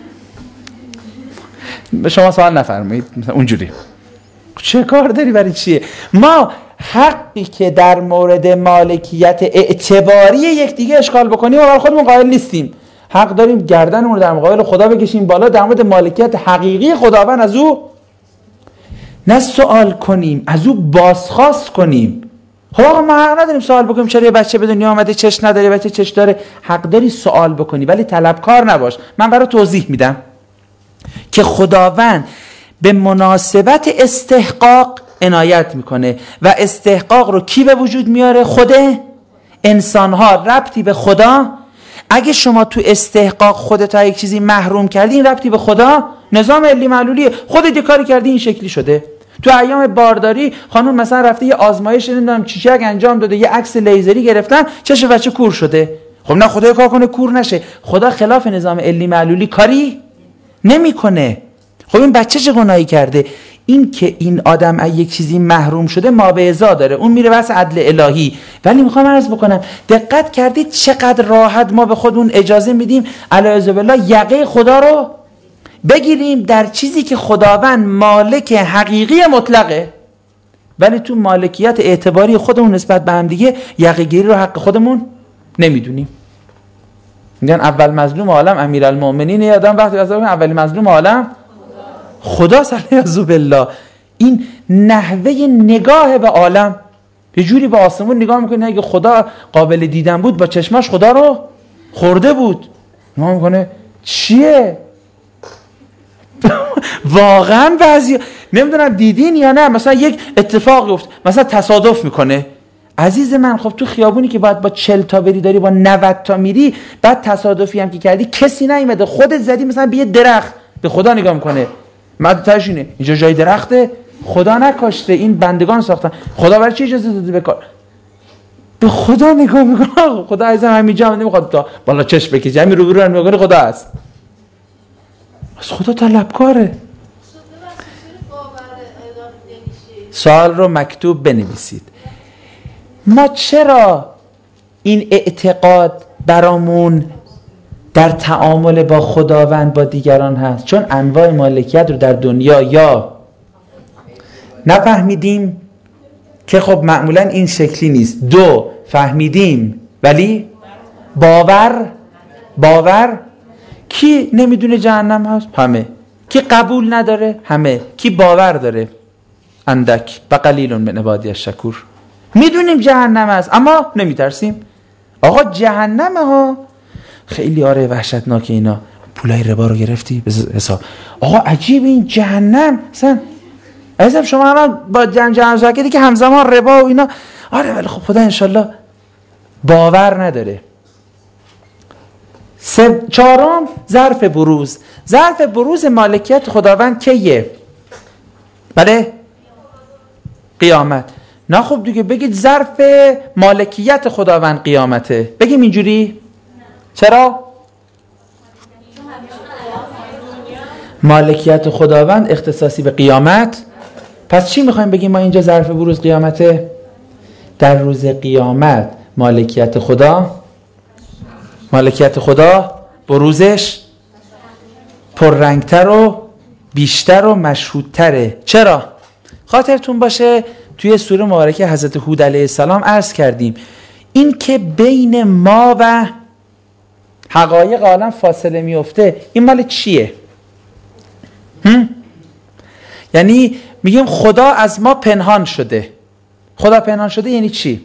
به شما سوال نفرمایید اونجوری. چه کار داری برای چیه؟ ما حقی که در مورد مالکیت اعتباری یکدیگه اشغال بکنیم و برای خودمون قائل نیستیم. حق داریم گردنمون رو در مقابل خدا بکشیم بالا، در مورد مالکیت حقیقی خداوند از او نه سوال کنیم، از او بازخواست کنیم. خب آقا ما حق نداریم سوال بکنیم چرا یه بچه به دنیا آمده چش نداره، بچه چش داره. حق داری سوال بکنی ولی طلبکار نباش. من برای توضیح میدم که خداوند به مناسبت استحقاق عنایت میکنه و استحقاق رو کی به وجود میاره؟ خوده. انسانها ربطی به خدا. اگه شما تو استحقاق خودت از یک چیزی محروم کردی، این ربطی به خدا. نظام علی معلولیه، خودت یه کاری کردی این شکلی شده. تو ایام بارداری خانم مثلا رفته یه آزمایش نمیدونم چیچک انجام داده، یه عکس لیزری گرفتن، چش بچه کور شده. خب نه خدا کار کنه کور نشه. خدا خلاف نظام علی معلولی کاری نمیکنه. خب این بچه چه گناهی کرده؟ این که این آدم از یک چیزی محروم شده مابعضا داره، اون میره واسه عدل الهی. ولی میخوام عرض بکنم دقت کردید چقدر راحت ما به خودمون اجازه میدیم علیاذ بالله یقه خدا رو بگیریم در چیزی که خداوند مالک حقیقی مطلقه، ولی تو مالکیت اعتباری خودمون نسبت به هم دیگه یقه گیری رو حق خودمون نمیدونیم. میگن اول مظلوم عالم امیرالمومنین، یادم وقتی از اول مظلوم عالم خدا علیاذ بالله. این نحوه نگاه به عالم، یه جوری به آسمون نگاه میکنه اگه خدا قابل دیدن بود با چشماش خدا رو خورده بود. ما میکنه چیه؟ واقعا بعضی نمیدونم دیدین یا نه، مثلا یک اتفاقی افت، مثلا تصادف میکنه. عزیز من خب تو خیابونی که باید با 40 تا بری داری با 90 تا میری، بعد تصادفی هم که کردی کسی نیومده، خودت زدی مثلا به یه درخت، به خدا نگاه میکنه مدتش اینه اینجا جای درخته، خدا نکاشته، این بندگان ساختن، خدا برای چی اجازه داده بکار؟ به خدا نگاه میکنه. خدا عزیزم همینجا نمیخواد تا بالا چشم بکشه، همین رو برو میگه خدا هست. از خدا طلبکاره. سوال رو مکتوب بنویسید. ما چرا این اعتقاد برامون در تعامل با خداوند با دیگران هست؟ چون انواع مالکیت رو در دنیا یا نفهمیدیم که خب معمولا این شکلی نیست، دو فهمیدیم ولی باور کی نمیدونه جهنم هست؟ همه. کی قبول نداره؟ همه. کی باور داره؟ اندک و قلیل من عبادی الشکور. میدونیم جهنم هست اما نمیترسیم. آقا جهنم ها خیلی آره وحشتناکه اینا. پولای ربا رو گرفتی به حساب. آقا عجیب این جهنم اصلا. عزیزم شما الان با جهنم زاکدی که همزمان ربا و اینا، آره ولی خب خدا انشالله باور نداره. چهارم ظرف بروز. ظرف بروز مالکیت خداوند کیه؟ بله قیامت. نه خب دیگه بگید ظرف مالکیت خداوند قیامته، بگیم اینجوری. چرا؟ مالکیت خداوند اختصاصی به قیامت. پس چی میخوایم بگیم ما اینجا ظرف بروز قیامته؟ در روز قیامت مالکیت خدا بروزش پررنگتر و بیشتر و مشهودتره. چرا؟ خاطرتون باشه توی سوره مبارکه حضرت هود علیه السلام عرض کردیم این که بین ما و حقایق عالم فاصله میفته، این مال چیه؟ یعنی میگیم خدا از ما پنهان شده. خدا پنهان شده یعنی چی؟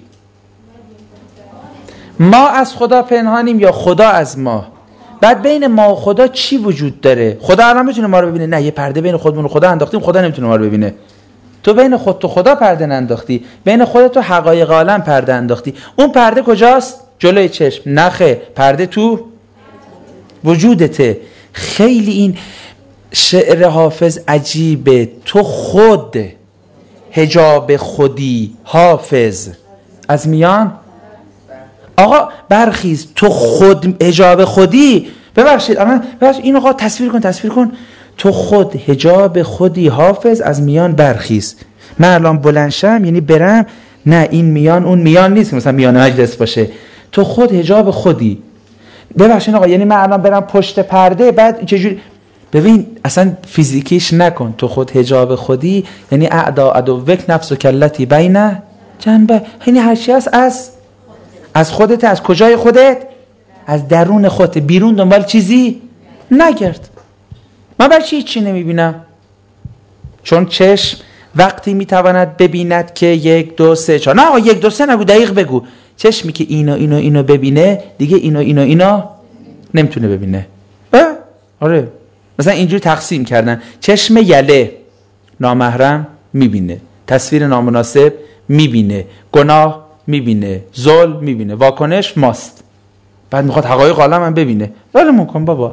ما از خدا پنهانیم یا خدا از ما؟ بعد بین ما و خدا چی وجود داره؟ خدا الان میتونه ما رو ببینه؟ نه، یه پرده بین خودمون و خدا انداختیم، خدا نمیتونه ما رو ببینه. تو بین خودت و خدا پرده انداختی، بین خودت و حقایق عالم پرده انداختی. اون پرده کجاست؟ جلوی چشم. نخه، پرده تو وجودته. خیلی این شعر حافظ عجیبه. تو خود حجاب خودی حافظ از میان. آقا برخیز، تو خود حجاب خودی. ببخشید اینو آقا تصویر کن. تو خود حجاب خودی حافظ از میان برخیز. من الان بلندشم یعنی برم، نه این میان اون میان نیست، مثلا میان مجلس باشه، تو خود حجاب خودی. ببخشید آقا، یعنی من الان برم پشت پرده بعد چجوری؟ ببین اصلا فیزیکیش نکن، تو خود حجاب خودی یعنی اعدا عدوک نفس و کلتی بین جنبه، یعنی هر چی هست از خودت. از کجای خودت؟ از درون خودت. بیرون دنبال چیزی نگرد. من برای چی نمیبینم؟ چون چشم وقتی میتواند ببیند که 1 2 3 4، نه 1 2 3 نگو، دقیق بگو. چشمی که اینو ببینه دیگه اینو نمیتونه ببینه. آره مثلا اینجوری تقسیم کردن، چشم یله نامحرم میبینه، تصویر نامناسب میبینه، گناه میبینه، ظلم میبینه، واکنش ماست. بعد میخواد حقایق عالم هم ببینه. ولمون کن بابا.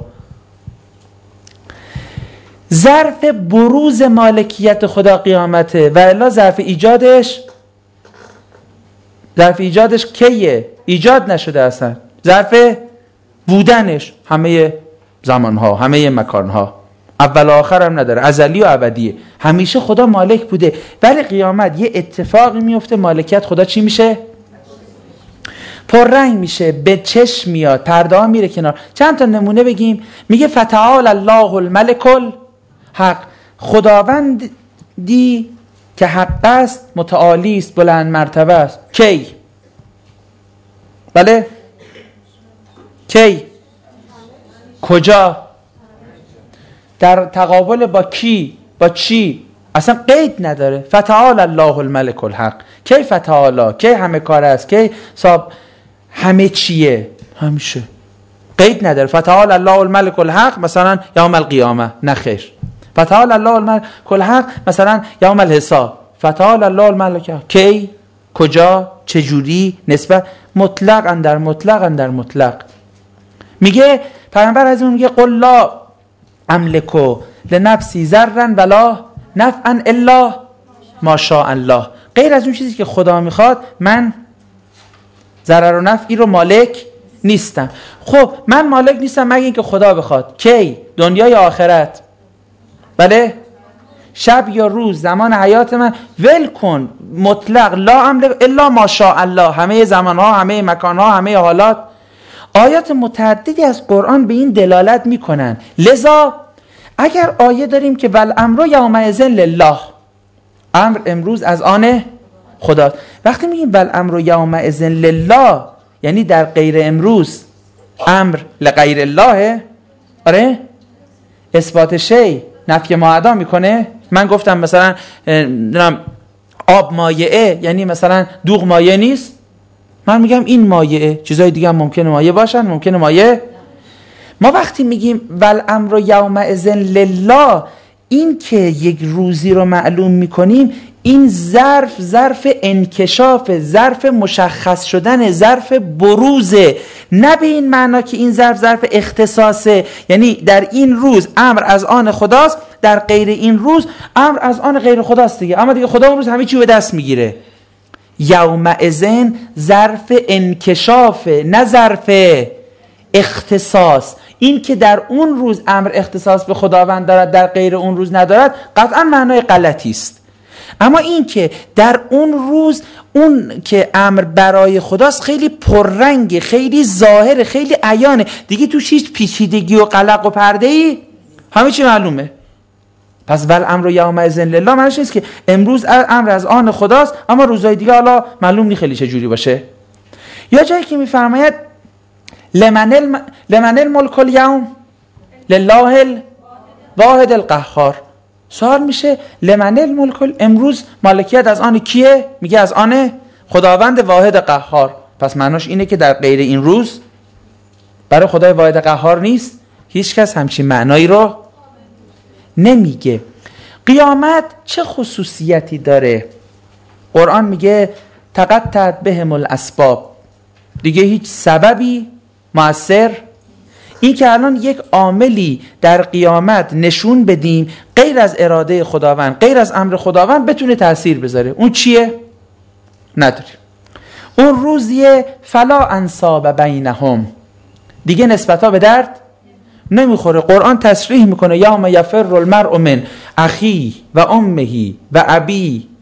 ظرف بروز مالکیت خدا قیامته و الا ظرف ایجادش کیه؟ ایجاد نشده اصلا. ظرف بودنش همه زمانها، همه مکانها، اول و آخر هم نداره، ازلی و ابدیه. همیشه خدا مالک بوده، ولی قیامت یه اتفاقی میفته، مالکیت خدا چی میشه؟ پررنگ میشه، به چشم میاد، پرده ها میره کنار. چند تا نمونه بگیم. میگه فتعال الله الملک الحق، خداوندی که حق است، متعالی است، بلند مرتبه است. کی؟ بله؟ کی؟ کجا؟ در تقابل با کی؟ با چی؟ اصلا قید نداره. فتعال الله الملک الحق. کی فتعالا؟ کی همه کار است؟ کی صاحب همه چیه؟ همیشه قید نداره. فتعال الله الملک الحق مثلا یوم القیامه، نه خیر. فتعال الله الملک الحق مثلا یوم الحساب. فتعال الله الملک کی؟ کجا؟ چجوری؟ نسبت مطلق اندر مطلق. میگه پیامبر از اون میگه قل لا املکو لنفسی ضرا ولا نفعا الا ما شاء الله. غیر از اون چیزی که خدا میخواد من ضرر و نفعی رو مالک نیستم. خب من مالک نیستم مگه اینکه خدا بخواد. کی؟ دنیای آخرت. بله؟ شب یا روز، زمان حیات من ول کن، مطلق لا املک الا ما شاء الله. همه زمانها، همه مکانها، همه حالات. آیات متعددی از قرآن به این دلالت میکنن. لذا اگر آیه داریم که والامر یومئذ لله، امر امروز از آن خدا. وقتی میگیم والامر یومئذ لله یعنی در غیر امروز امر لغیر الله. آره؟ اثبات شی نفی معدا میکنه. من گفتم مثلا آب مایعه، یعنی مثلا دوغ مایع نیست. من میگم این مایعه، چیزای دیگه هم ممکنه مایع باشن، ممکنه مایع. ما وقتی میگیم والامر یومئذ لله، این که یک روزی رو معلوم میکنیم، این ظرف انکشاف، ظرف مشخص شدن، ظرف بروزه. نه به این معنا که این ظرف اختصاصه، یعنی در این روز امر از آن خداست، در غیر این روز امر از آن غیر خداست دیگه. اما دیگه خدا اون روز همه چی به دست میگیره. یومئذن ظرف انکشاف، نه ظرف اختصاص. این که در اون روز امر اختصاص به خداوند دارد، در غیر اون روز ندارد، قطعا معنای غلطی است. اما این که در اون روز اون که امر برای خداست خیلی پررنگه، خیلی ظاهره، خیلی عیانه دیگه، توش هیچ پیچیدگی و قلق و پرده‌ای، همه چی معلومه. پس والامر یومئذ لله معنیش نیست که امروز امر از آن خداست اما روزهای دیگه حالا معلوم نیست خیلی چه جوری باشه. یا جایی که میفرماید لمن الملک الیوم لله الواحد القهار. سوال میشه لمن الملک، امروز مالکیت از آن کیه؟ میگه از آن خداوند واحد قهار. پس معناش اینه که در غیر این روز برای خدای واحد قهار نیست. هیچ کس همچین معنایی رو نمیگه. قیامت چه خصوصیتی داره؟ قرآن میگه تقطعت بهم الاسباب، دیگه هیچ سببی مؤثر. این که الان یک عاملی در قیامت نشون بدیم غیر از اراده خداوند، غیر از امر خداوند بتونه تأثیر بذاره، اون چیه؟ نداریم. اون روزیه فلا انساب بینهم، دیگه نسبتها به درد نمیخوره. قرآن تصریح میکنه یوم یفر المرء من اخیه و امه و ابی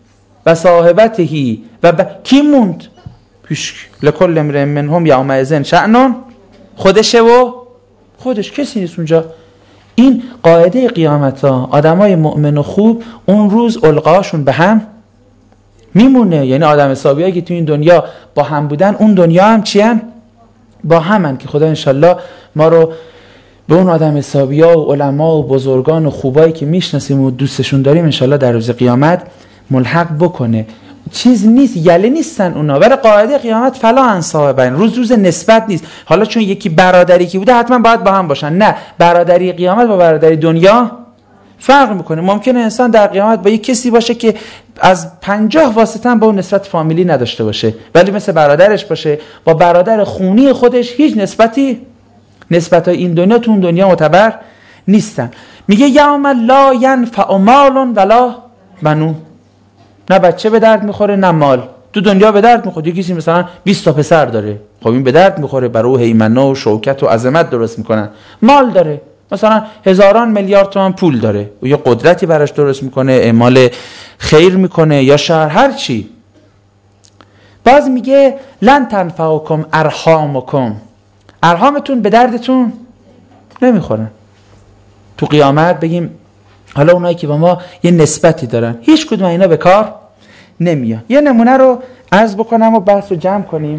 و صاحبته کی موند؟ پیش لکل امرئ منهم یومئذ شأن، خودشه و خودش، کسی نیست اونجا. این قاعده قیامت ها. آدمای مؤمن و خوب اون روز القاشون به هم میمونه. یعنی آدم حسابیایی که تو این دنیا با هم بودن، اون دنیا هم چی هن؟ با همن. که خدا انشالله ما رو به اون آدم حسابیا و علما و بزرگان و خوبایی که میشناسیم و دوستشون داریم انشالله در روز قیامت ملحق بکنه. چیز نیست، یله نیستن اونا. ولی قاعده قیامت فلا انصاب بین، روز نسبت نیست. حالا چون یکی برادری که بوده حتما باید با هم باشن، نه، برادری قیامت با برادری دنیا فرق میکنه. ممکنه انسان در قیامت با یک کسی باشه که از 50 واسطه هم با اون نسبت فامیلی نداشته باشه، ولی مثل برادرش باشه. با برادر خونی خودش هیچ نسبت‌های این دنیا تو اون دنیا معتبر نیستن. میگه یوم لا ینفع مال ولا بنون، نه بچه به درد میخوره نه مال. تو دنیا به درد میخوره. یکی مثلا 20 تا پسر داره، خب این به درد میخوره، برای او هیمنه و شوکت و عظمت درست میکنن. مال داره، مثلا هزاران میلیارد تومان پول داره و یه قدرتی براش درست میکنه، اعمال خیر میکنه یا شر، هر چی. باز میگه لن تنفعکم ارحامکم، ارحامتون به دردتون نمیخورن. تو قیامت بگیم حالا اونایی که با ما یه نسبتی دارن، هیچ کدوم اینا به کار نمیاد. یه نمونه رو عرض بکنم و بحث رو جمع کنیم.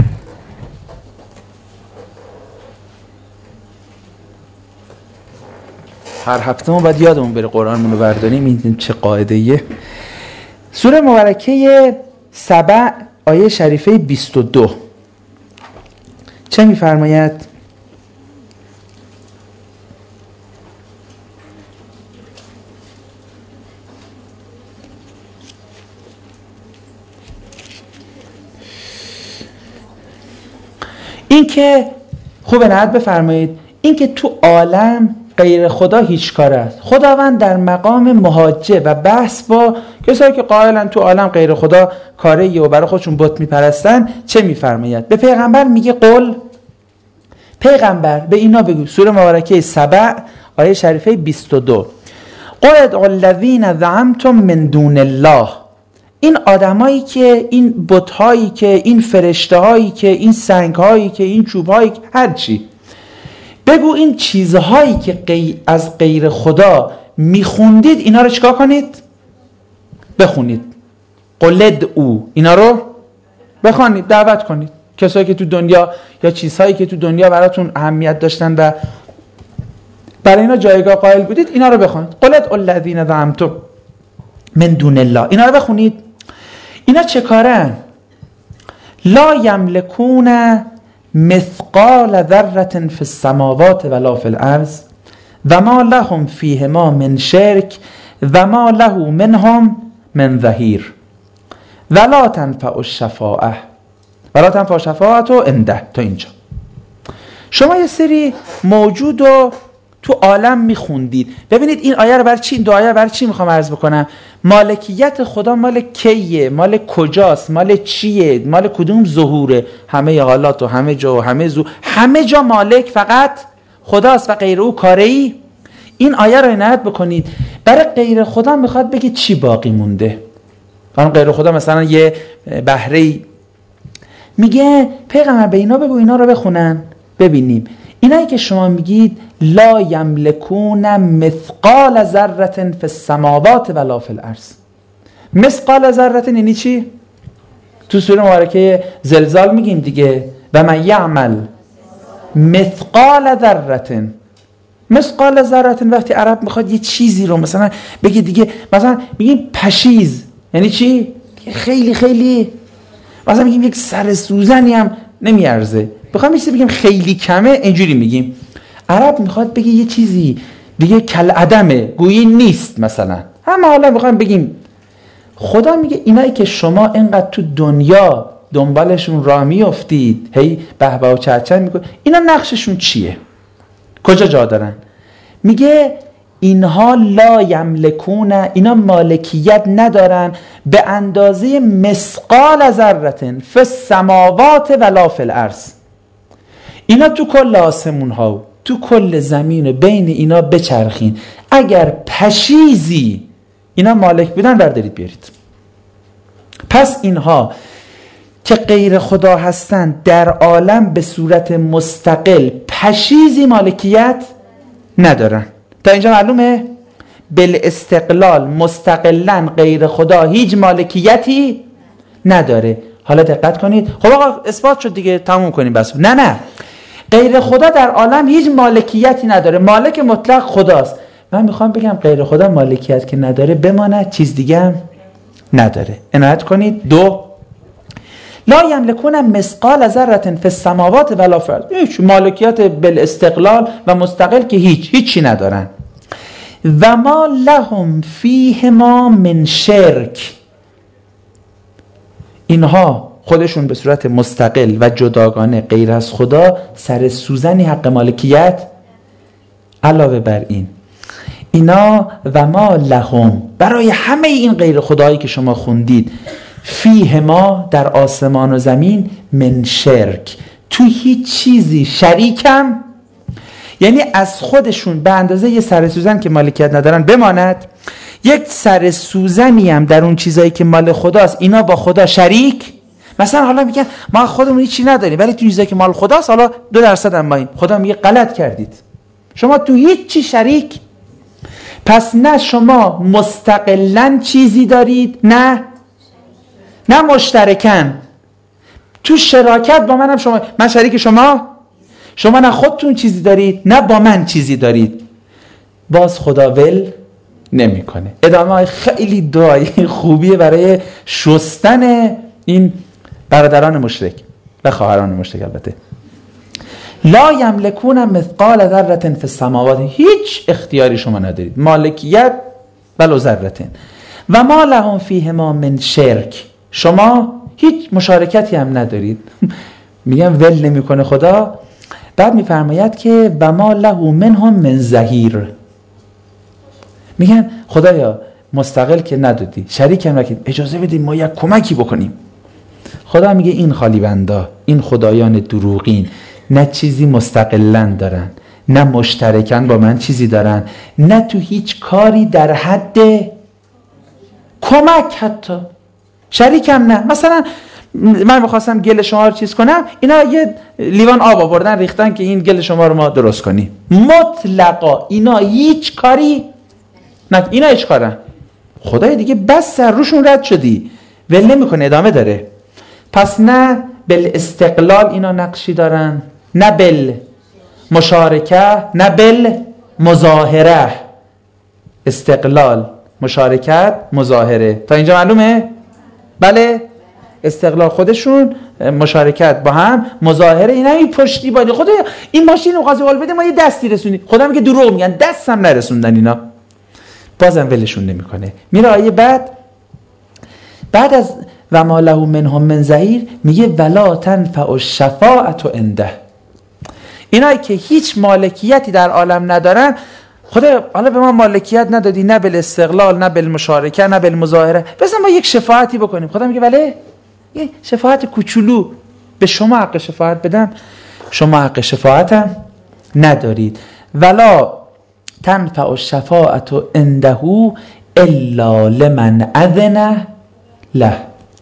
هر هفته ما باید یادمون بره قرآنمون رو برداریم. این چه قاعده‌ایه. سوره مبارکه سبع آیه شریفه 22 چه می‌فرماید؟ این که خوب نهایت بفرمایید، این که تو عالم غیر خدا هیچ کار است. خداوند در مقام محاجه و بحث با کسایی که قائلن تو عالم غیر خدا کاری و برای خودشون بت میپرستن چه میفرماید؟ به پیغمبر میگه قل، پیغمبر به اینا بگو. سوره مبارکه سبع آیه شریفه 22 قل ادعوا الذین زعمتم من دون الله، این آدمایی که، این بت‌هایی که، این فرشته‌هایی که، این سنگ‌هایی که، این چوب‌هایی که، هر چی، بگو این چیزهایی که از غیر خدا میخوندید اینا رو چیکار کنید؟ بخونید. قلد او، اینا رو بخونید، دعوت کنید. کسایی که تو دنیا یا چیزهایی که تو دنیا براتون اهمیت داشتن و برای اینا جایگاه قائل بودید، اینا رو بخونید. قلد الذین زعمتم من دون الله، اینا رو بخونید. اینا چه کارن؟ لا یملکون مثقال ذره فی السماوات ولا فی الارض و ما لهم فیهما من شرک و ما له منهم من ظهیر ولا تنفع الشفاعه ولا تنفع الشفاعه عنده. تا اینجا شما یه سری موجود رو تو عالم میخوندید. ببینید این آیه رو برای چی، این دو آیه برای چی میخوام عرض بکنم؟ مالکیت خدا مال کیه؟ مال کجاست؟ مال چیه؟ مال کدوم ظهوره؟ همه حالات و همه جا و همه جا مالک فقط خداست و غیر او کاری. این آیه رو عنایت بکنید. برای غیر خدا میخواد بگه چی باقی مونده. غیر خدا مثلا یه بهره‌ای میگه پیغمبر به اینا بگو اینا رو بخونن ببینیم. اینایی که شما میگید لا یملکون مثقال ذره فی السماوات ولا فی الارض. مثقال ذره یعنی چی؟ تو سوره مبارکه زلزال میگیم دیگه، و من یعمل مثقال ذره. مثقال ذره وقتی عرب میخواد یه چیزی رو مثلا بگه دیگه، مثلا میگیم پشیز یعنی چی؟ خیلی خیلی، مثلا میگیم یک سر سوزنی هم نمیارزه. بخوام میشه بگیم خیلی کمه، اینجوری میگیم. عرب میخواد بگه یه چیزی دیگه کل عدمه، گویی نیست مثلا. هم حالا میخوام بگیم خدا میگه اینایی که شما اینقدر تو دنیا دنبالشون راه میافتید، هی به به و چرچر میکنید، اینا نقششون چیه؟ کجا جا دارن؟ میگه اینها لا یملکون، اینا مالکیت ندارن به اندازه مثقال ذره فی السماوات ولا فی الارض. اینا تو کل آسمون ها تو کل زمین بین اینا بچرخین، اگر پشیزی اینا مالک بودن بردارید بیارید. پس اینها که غیر خدا هستند در عالم به صورت مستقل پشیزی مالکیت ندارن. تا اینجا معلومه؟ بالاستقلال مستقلا غیر خدا هیچ مالکیتی نداره. حالا دقت کنید. خب آقا اثبات شد دیگه، تموم کنیم بس. نه غیر خدا در عالم هیچ مالکیتی نداره. مالک مطلق خداست. من میخوام بگم غیر خدا مالکیت که نداره بماند، چیز دیگه هم نداره. عنایت کنید. 2 لا یملکون مثقال ذره فی السماوات ولا فی الارض. هیچ مالکیت بالاستقلال و مستقل که هیچی ندارن. و ما لهم فیهما من شرک. اینها خودشون به صورت مستقل و جداگانه غیر از خدا سر سوزنی حق مالکیت. علاوه بر این اینا و ما لهم، برای همه این غیر خدایی که شما خوندید، فیهما در آسمان و زمین من شرک، تو هیچ چیزی شریکم، یعنی از خودشون به اندازه یه سر سوزن که مالکیت ندارن بماند، یک سر سوزنی هم در اون چیزایی که مال خداست اینا با خدا شریک. مثلا حالا میگن ما خودمون هیچی نداریم ولی تو چیزایی که مال خداست حالا 2% هم ماییم. خدا میگه غلط کردید، شما تو هیچ چی شریک. پس نه شما مستقلاً چیزی دارید نه مشترکن. تو شراکت با منم من شریک شما نه خودتون چیزی دارید نه با من چیزی دارید. باز خدا ول نمیکنه. ادامه خیلی دعای خوبیه برای شستن این برادران مشرک و خواهران مشرک. البته لا یملکون مثقال ذره فی السماوات، هیچ اختیاری شما ندارید، مالکیت ولو ذره. و ما لهم فیهما من شرک، شما هیچ مشارکتی هم ندارید. میگم ول نمیکنه خدا. بعد میفرماید که و ما له منهم من ظهیر، میگن خدایا مستقل که ندادی، شریک هم نکردی، اجازه بدید ما یک کمکی بکنیم. خدا میگه این خالی بندا، این خدایان دروغین، نه چیزی مستقلن دارن نه مشترکن با من چیزی دارن، نه تو هیچ کاری در حد کمک حتی شریکم نه. مثلا من میخواستم گل شما رو چیز کنم، اینا یه لیوان آب آوردن ریختن که این گل شما رو ما درست کنیم. مطلقا اینا هیچ کاری نه، اینا هیچ کارن. خدای دیگه بس سر روشون رد شدی، ول نمیکنه. ادامه داره. پس نه بالاستقلال اینا نقشی دارن، نه بالمشارکه، نه بالمظاهره. استقلال، مشارکت، مظاهره. تا اینجا معلومه؟ بله. استقلال خودشون، مشارکت با هم، مظاهره. اینا این پشتیبانی. خدا این ماشین رو قاضی بده ما یه دستی رسونی، خدا میگه دروغ میگن، دستم نرسوندن اینا. بازم ولشون نمیکنه. میره آیه بعد از و ما له منهم من ظهیر میگه ولا تنفع الشفاعة عنده. اینایی که هیچ مالکیتی در عالم ندارن، خدا حالا به ما مالکیت ندادی، نه بالاستقلال، نه بالمشارکه، نه بالمظاهره، بس ما یک شفاعتی بکنیم. خدا میگه بله، یه شفاعت کوچولو به شما حق شفاعت بدم، شما حق شفاعت هم ندارید. ولا تنفع الشفاعة عنده الا لمن اذن له،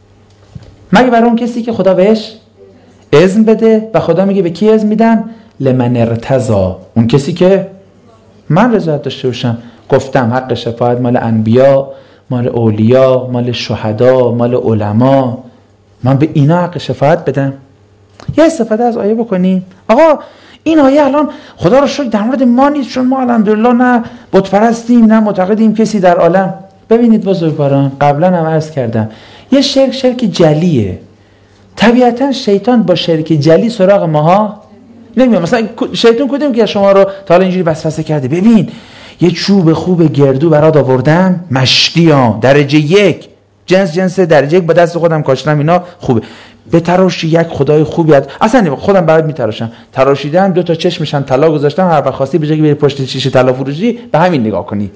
مگه برای اون کسی که خدا بهش اذن بده. و خدا میگه به کی اذن میدم؟ لمن ارتضی، اون کسی که من رضایت داشته باشم. گفتم حق شفاعت مال انبیا، مال اولیا، مال شهدا، مال علما. من به اینا حق شفاعت بدم. یه استفاده از آیه بکنیم. آقا این آیه الان خدا رو شکر در مورد ما نیست، چون ما الحمدلله نه بت پرستیم نه معتقدیم کسی در عالم. ببینید بزرگواران، قبلا هم عرض کردم یه شرک جلیه. طبیعتا شیطان با شرک جلی سراغ ماها نمیاد. مثلا شیطان کدوم که شما رو تا حالا اینجوری وسوسه کرده؟ ببین یه چوب خوب گردو برات آوردم، مشتی ها درجه 1، جنس درجه 1 با دست خودم کاشتم، اینا خوبه. به تراشی یک خدای خوبی اصلا خودم برات میتراشم. تراشیدم 2 تا چشمشم طلا گذاشتم، هر وقت خواستی به جای بری پشت شیشه طلا فروشی به همین نگاه کنی.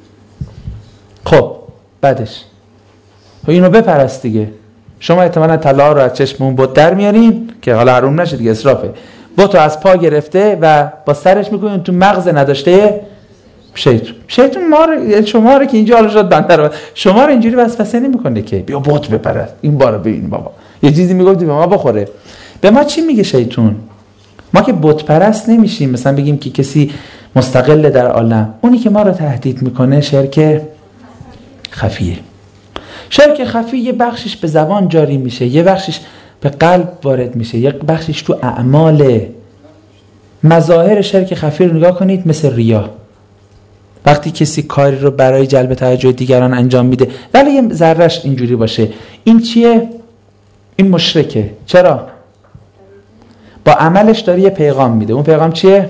خب بعدش اینو بپرست دیگه. شما احتمالاً طلا رو از چشمون بت در میارین که حالا حروم نشه دیگه، اسرافه. بتو از پا گرفته و با سرش میکنین تو مغز نداشته شیطان ما رو، شما رو که اینجا حالا شد بنده رو، شما رو اینجوری وسوسه نمیکنه که بیا بت بپرست، این بارو ببین بابا یه چیزی میگفتی به ما بخوره. به ما چی میگه شیطان؟ ما که بت پرست نمیشیم مثلا بگیم که کسی مستقل در عالم. اونی که ما رو تهدید میکنه شرک خفیه. شرک خفی یه بخشش به زبان جاری میشه، یه بخشش به قلب وارد میشه، یه بخشش تو اعمال. مظاهر شرک خفی رو نگاه کنید، مثل ریا. وقتی کسی کاری رو برای جلب توجه دیگران انجام میده ولی یه ذره‌اش اینجوری باشه، این چیه؟ این مشرکه. چرا؟ با عملش داره یه پیغام میده. اون پیغام چیه؟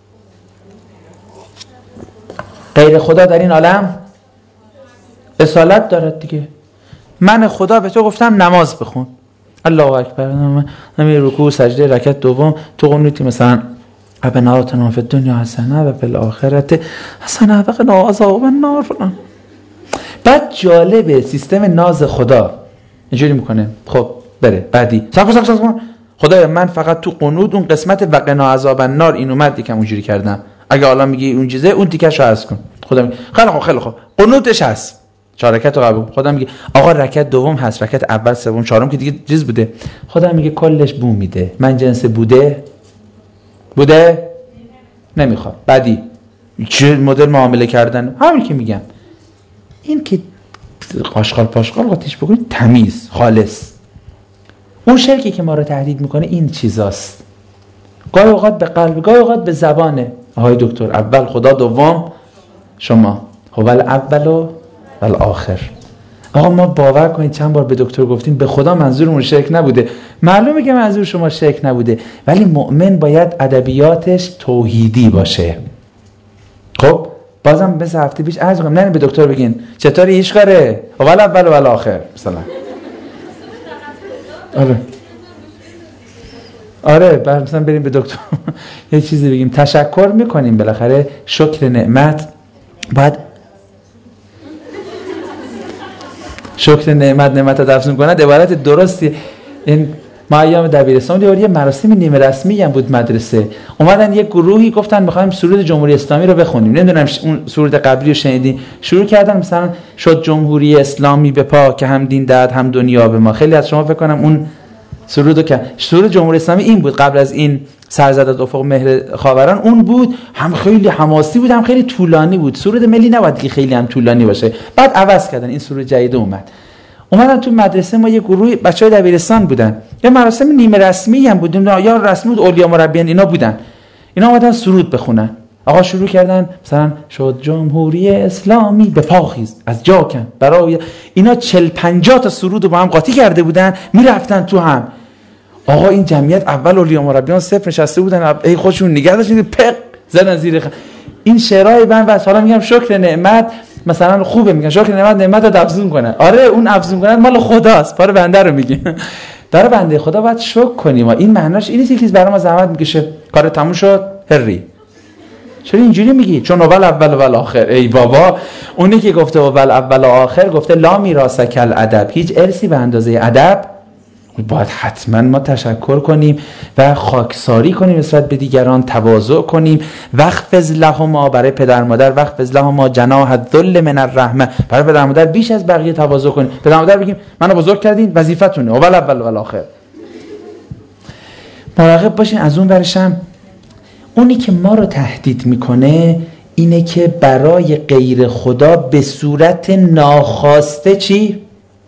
غیر خدا در این عالم اصالت دارد دیگه. من خدا به تو گفتم نماز بخون، الله اکبر، نمی رکوع سجده رکعت دوم تو قنوتی مثلا ربنا آتنا فی الدنیا حسنه و فی الاخره حسنه و قنا عذاب النار فلان. بعد جالبه سیستم ناز خدا اینجوری میکنه. خب بره بعدی سب خدایا من فقط تو قنوت اون قسمت و قنا عذاب النار این اومد یکم اونجوری کردم، اگه حالا میگی اون چیزه اون تیکشو عرض کن. خدا میگه خیلی خوب قنوتش هست، 4 رکعت رو قبول. خدا میگه آقا رکعت دوم هست، رکعت اول سوم چهارم که دیگه چیز بوده. خدا میگه کلش بو میده، من جنس بوده نمیخواد. بعدی چه مدل معامله کردن؟ همین که میگم، این که قاشقال پاشقال قاطیش بکنید تمیز خالص. اون شرکی که ما رو تهدید میکنه این چیزاست. گاهی اوقات به قلب، گاهی اوقات به زبانه. آهای دکتر، اول خدا دوم شما، هو الاول و الاخر. آقا ما باور کنید چند بار به دکتر گفتیم به خدا منظورمون شرک نبوده. معلومه که منظور شما شرک نبوده، ولی مؤمن باید ادبیاتش توحیدی باشه. خب بازم مثل هفته پیش عرض کنم، نه به دکتر بگین چطوری ایش کاره هو الاول و الاخر مثلا. آره بعد مثلا بریم به دکتر یه چیزی بگیم، تشکر میکنیم بالاخره، شکر نعمت. باید شکر نعمت رو افزون کنه. عبارت درستی. این ما ایام دبیرستان یه مراسم نیمه رسمی هم بود مدرسه، اومدن یه گروهی گفتن می‌خوایم سرود جمهوری اسلامی رو بخونیم. نمیدونم اون سرود قبلی رو شنیدین؟ شروع کردن مثلا شد جمهوری اسلامی به پا که هم دین داد هم دنیا به ما. خیلی از شما فکر کنم اون سرودو که سرود جمهوری اسلامی این بود، قبل از این سرزدت افق مهر خاوران اون بود، هم خیلی حماسی بود هم خیلی طولانی بود. سرود ملی نباید که خیلی هم طولانی باشه. بعد عوض کردن، این سرود جدید اومدن تو مدرسه ما یه گروه بچهای دبیرستان بودن، یه مراسم نیمه رسمی هم بود، یا رسمی بود، اولیا مربیان اینا بودن، اینا اومدن سرود بخونن. آقا شروع کردن مثلا شد جمهوری اسلامی به پا خیز از جا کن برای اینا 40-50 تا سرود رو با هم قاطی کرده بودن، میرفتن تو هم. آقا این جمعیت اول اولیا مربیان صفر نشسته بودن، ای خودشون نگه داشتن پق زدن زیر این شعرهای من. و حالا میگم شکر نعمت مثلا خوبه، میگن شکر نعمت رو افزون کنه. آره اون افزون کنن مال خداست، برای بنده رو میگه. برای بنده خدا باید شکر کنیم. این معناش اینه که برای ما زحمت میکشه، کار تموم شد هری. چرا اینجوری میگی؟ چون اول و الاخر. ای بابا، اونی که گفته اول و آخر گفته لا میراث کل ادب، هیچ ارثی به اندازه ادب. باید حتما ما تشکر کنیم و خاکساری کنیم نسبت به دیگران، تواضع کنیم. واخفض لهما، برای پدر مادر واخفض لهما جناح الذل من الرحمه، برای پدر مادر بیش از بقیه تواضع کنیم. پدر مادر بگیم منو بزرگ کردین، وظیفتونه اول و الاخر. مراقب باشین. از اون برشم اونی که ما رو تهدید میکنه اینه که برای غیر خدا به صورت ناخواسته چی؟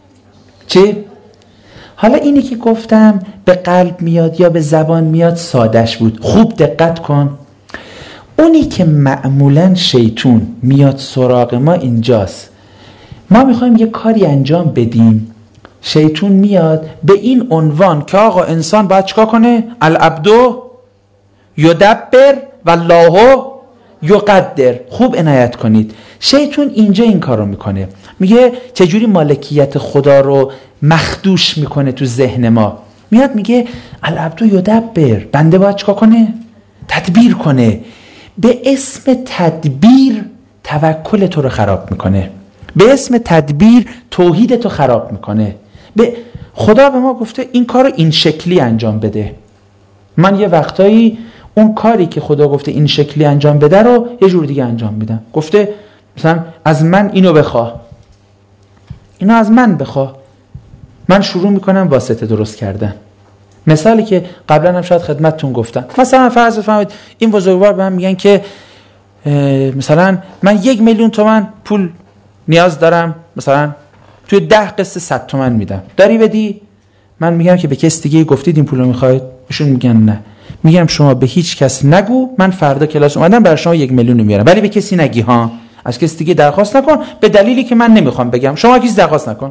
حالا اینی که گفتم به قلب میاد یا به زبان میاد سادش بود. خوب دقت کن. اونی که معمولا شیطون میاد سراغ ما اینجاست. ما میخوایم یه کاری انجام بدیم، شیطون میاد به این عنوان که آقا انسان باید چیکار کنه؟ العبدو یدبر والله یقدر. خوب عنایت کنید. شیطون اینجا این کارو میکنه، میگه چجوری مالکیت خدا رو مخدوش میکنه تو ذهن ما. میاد میگه العبدو یدبر، بنده باید چیکار کنه؟ تدبیر کنه. به اسم تدبیر توکل تو رو خراب میکنه، به اسم تدبیر توحید تو خراب میکنه. به خدا به ما گفته این کارو این شکلی انجام بده. من یه وقتایی اون کاری که خدا گفته این شکلی انجام بده رو یه جور دیگه انجام میدم. گفته مثلا از من اینو بخواه، اینو از من بخواه، من شروع میکنم واسطه درست کردن. مثالی که قبلا هم شاید خدمتتون گفتم، مثلا فرض بفرمایید این بزرگوار به من میگن که مثلا من 1,000,000 تومان پول نیاز دارم، مثلا توی 10 قسط 100 تومان میدم، داری بدی؟ من میگم که به کس دیگه گفتید این پول رو میخواید؟ ایشون میگن نه. میگم شما به هیچ کس نگو من فردا کلاس اومدم برای شما 1,000,000 میارم، ولی به کسی نگی ها، از کسی دیگه درخواست نکن، به دلیلی که من نمیخوام بگم. شما کسی درخواست نکن.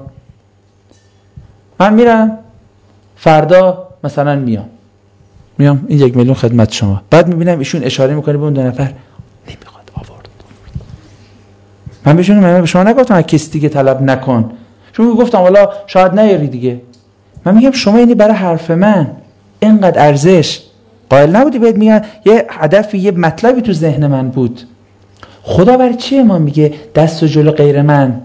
من میرم فردا مثلا میام این 1,000,000 خدمت شما. بعد میبینم ایشون اشاره میکنه به اون 2 نفر نمیخواد آورد. من به شما نگفتم از کسی دیگه طلب نکن، چون گفتم والا شاید نیاری دیگه. من میگم شما اینی برای حرف من اینقدر ارزش قائل نبودی؟ بهت میگن یه هدفی، یه مطلبی تو ذهن من بود. خدا برای چیه ما میگه دست و جلو غیر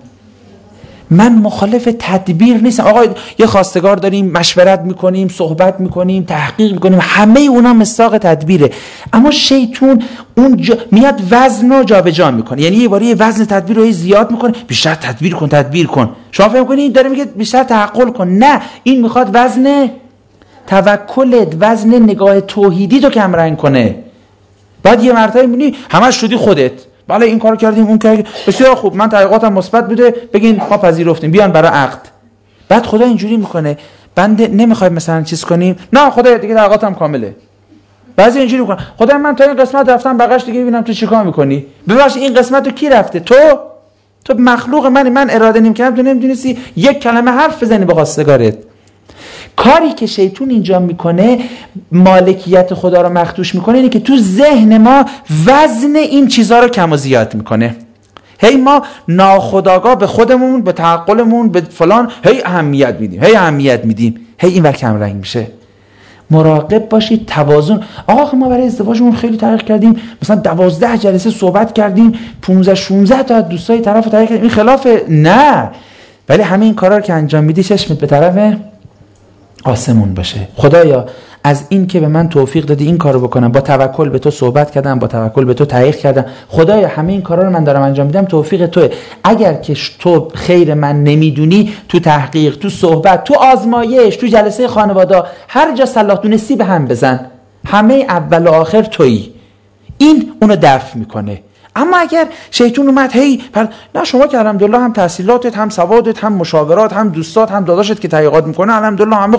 من مخالف تدبیر نیستم. آقا یه خواستگار داریم، مشورت میکنیم، صحبت میکنیم، تحقیق میکنیم، همه اونا مصداق تدبیره. اما شیطون اون میاد وزن رو جابجا میکنه، یعنی یه باری وزن تدبیر رو زیاد میکنه، بیشتر تدبیر کن. شما فهم کنید داره میگه بیشتر تعقل کن. نه، این میخواد وزن توکلت، وزن نگاه توحیدی تو کم رنگ کنه. بعد یه مرتبه میبینی همش شدی خودت، بله این کارو کردیم اون کارو، بسیار خوب، من تحقیقاتم مثبت بوده، بگین ما پذیرفتیم، بیان برای عقد. بعد خدا اینجوری میکنه بنده نمیخوای مثلا چیز کنیم، نه خدا دیگه تحقیقاتم کامله. بعضی اینجوری میکنه خدا من تا این قسمت رفتم بقیش دیگه ببینم تو چیکار میکنی. ببخش این قسمت رو کی رفته؟ تو مخلوق من اراده نمیکردم، تو نمیدونستی یک کلمه حرف بزنی به خواستگارت. کاری که شیطون اینجا میکنه مالکیت خدا رو مخدوش میکنه، اینه که تو ذهن ما وزن این چیزها رو کم و زیاد میکنه. هی ما ناخودآگاه به خودمون، به تعقلمون، به فلان هی اهمیت میدیم، هی این ور کم رنگ میشه. مراقب باشید توازن. آقا ما برای ازدواجمون خیلی تحقیق کردیم، مثلا 12 جلسه صحبت کردیم، 15-16 تا دوستای طرف تحقیق کردیم، این خلاف نه. ولی همه این کارا رو که انجام میدی چشمت به طرف آسمون باشه. خدایا از این که به من توفیق دادی این کارو بکنم، با توکل به تو صحبت کردم، با توکل به تو تحقیق کردم، خدایا همه این کارا رو من دارم انجام میدم، توفیق توئه. اگر که تو خیر من نمیدونی، تو تحقیق، تو صحبت، تو آزمایش، تو جلسه خانواده، هر جا صلاح دونستی به هم بزن، همه اول و آخر تویی. این اونو دفع میکنه. اما اگر شیطون اومد نه شما که الحمدلله هم تحصیلاتت، هم سوادت، هم مشاورات، هم دوستات، هم داداشت که تحقیقات میکنه الحمدلله همه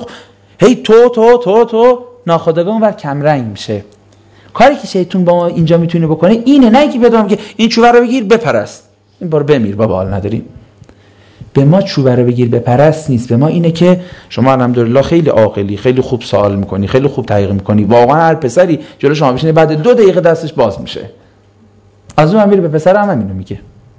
تو ناخودآگاه اونور کم رنگ میشه. کاری که شیطون با ما اینجا میتونه بکنه اینه، نه اینکه بدونم که این چوبه رو بگیر بپرست، این بار بمیر بابا حال نداریم. به ما چوبه رو بگیر بپرست نیست، به ما اینه که شما الحمدلله خیلی عاقلی، خیلی خوب سوال میکنی، خیلی خوب تحقیق میکنی، واقعا هر پسری جلو شما بشینه بعد 2 دقیقه دستش باز میشه. از اون میره به پسر هم اینو میگه.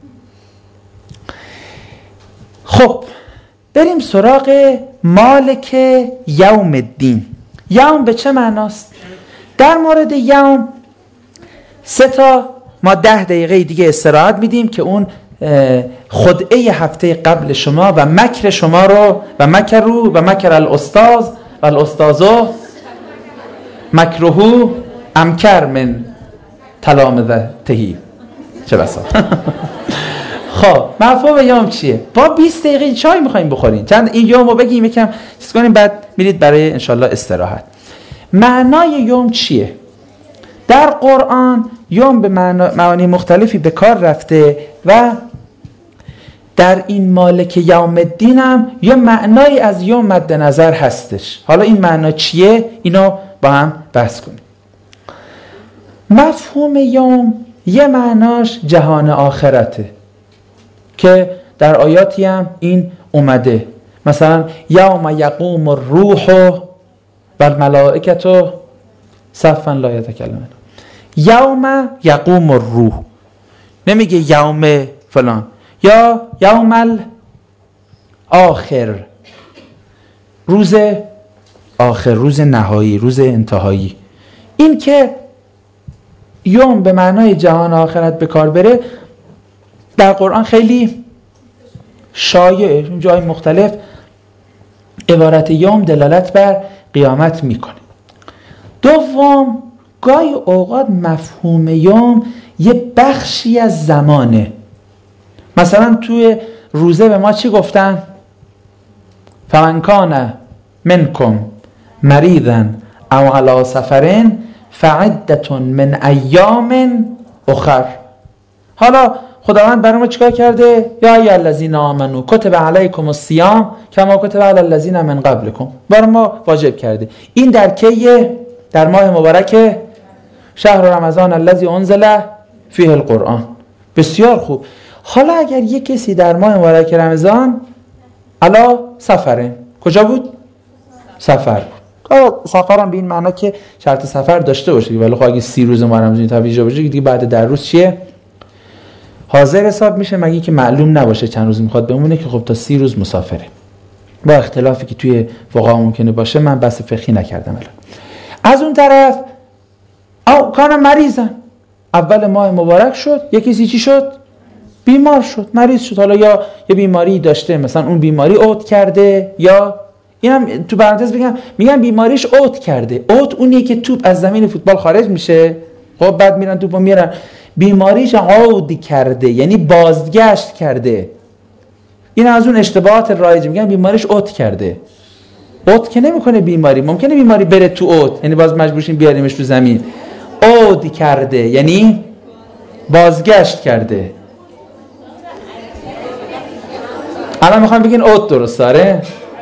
خب بریم سراغ مالک یوم الدین. یوم به چه معناست؟ در مورد یوم 3 تا ما 10 دقیقه دیگه استراحت میدیم که اون خدعه هفته قبل شما و مکر شما رو و مکر الاستاذ و الاستاذو مکرهو امکر من تلامذته. چه بسا. خب مفهوم یوم چیه؟ با 20 دقیقه چای میخوایم بخوریم، چند این یوم رو بگیم یکم چیز کنیم، بعد میرید برای انشالله استراحت. معنای یوم چیه؟ در قرآن یوم به معانی مختلفی به کار رفته و در این مالک یوم الدین هم یه معنایی از یوم مد نظر هستش. حالا این معنا چیه؟ اینو با هم بحث کنیم. مفهوم یوم یه معناش جهان آخرته که در آیاتی هم این اومده، مثلا یوم یقوم الروح و الملائکه صفا لا یتکلمون. یوم یقوم الروح، نمیگه یوم فلان، یا یوم الاخر، روز آخر، روز نهایی، روز انتهایی. این که یوم به معنای جهان آخرت به کار بره در قرآن خیلی شایعه، جای مختلف عبارت یوم دلالت بر قیامت میکنه. دوم گاهی اوقات مفهوم یوم یه بخشی از زمانه. مثلا توی روزه به ما چی گفتن؟ فمن کان منکم مریضا او علی سفر فعدة من ایام اخر. حالا خداوند برای ما چیکار کرده؟ یا ایها الذین آمنوا کتب علیکم الصیام کما کتب علی الذین من قبلکم. برای ما واجب کرده. این در کیه؟ در ماه مبارک شهر رمضان الذی انزل فیه القرآن. بسیار خوب. حالا اگر یک کسی در ماه مبارک رمضان علا سفره، کجا بود؟ سفر بود. سفرم به این معنا که شرط سفر داشته باشه، ولی خب اگه 30 روز ماه رمضان تویجه باشه دیگه بعد در روز چیه؟ حاضر حساب میشه، مگه که معلوم نباشه چند روز میخواد بمونه که خب تا 30 روز مسافره. با اختلافی که توی فقها ممکنه باشه، من بحث فقهی نکردم الان. از اون طرف او کان مریضن، اول ماه مبارک شد، یکی چی شد؟ بیمار شد، مریض شد. حالا یا یه بیماری داشته، مثلا اون بیماری عود کرده، یا اینم تو پرانتز بگم میگن بیماریش عود کرده. عود اونیه که توپ از زمین فوتبال خارج میشه، خب بعد میرن توپو میارن. بیماریش عود کرده یعنی بازگشت کرده. این از اون اشتباهات رایج، میگن بیماریش عود کرده. عود که نمیکنه بیماری، ممکنه بیماری بره تو عود، یعنی باز مجبورشیم بیاریمش تو زمین. عود کرده یعنی بازگشت کرده. الان میخوام بگین عود درست داره؟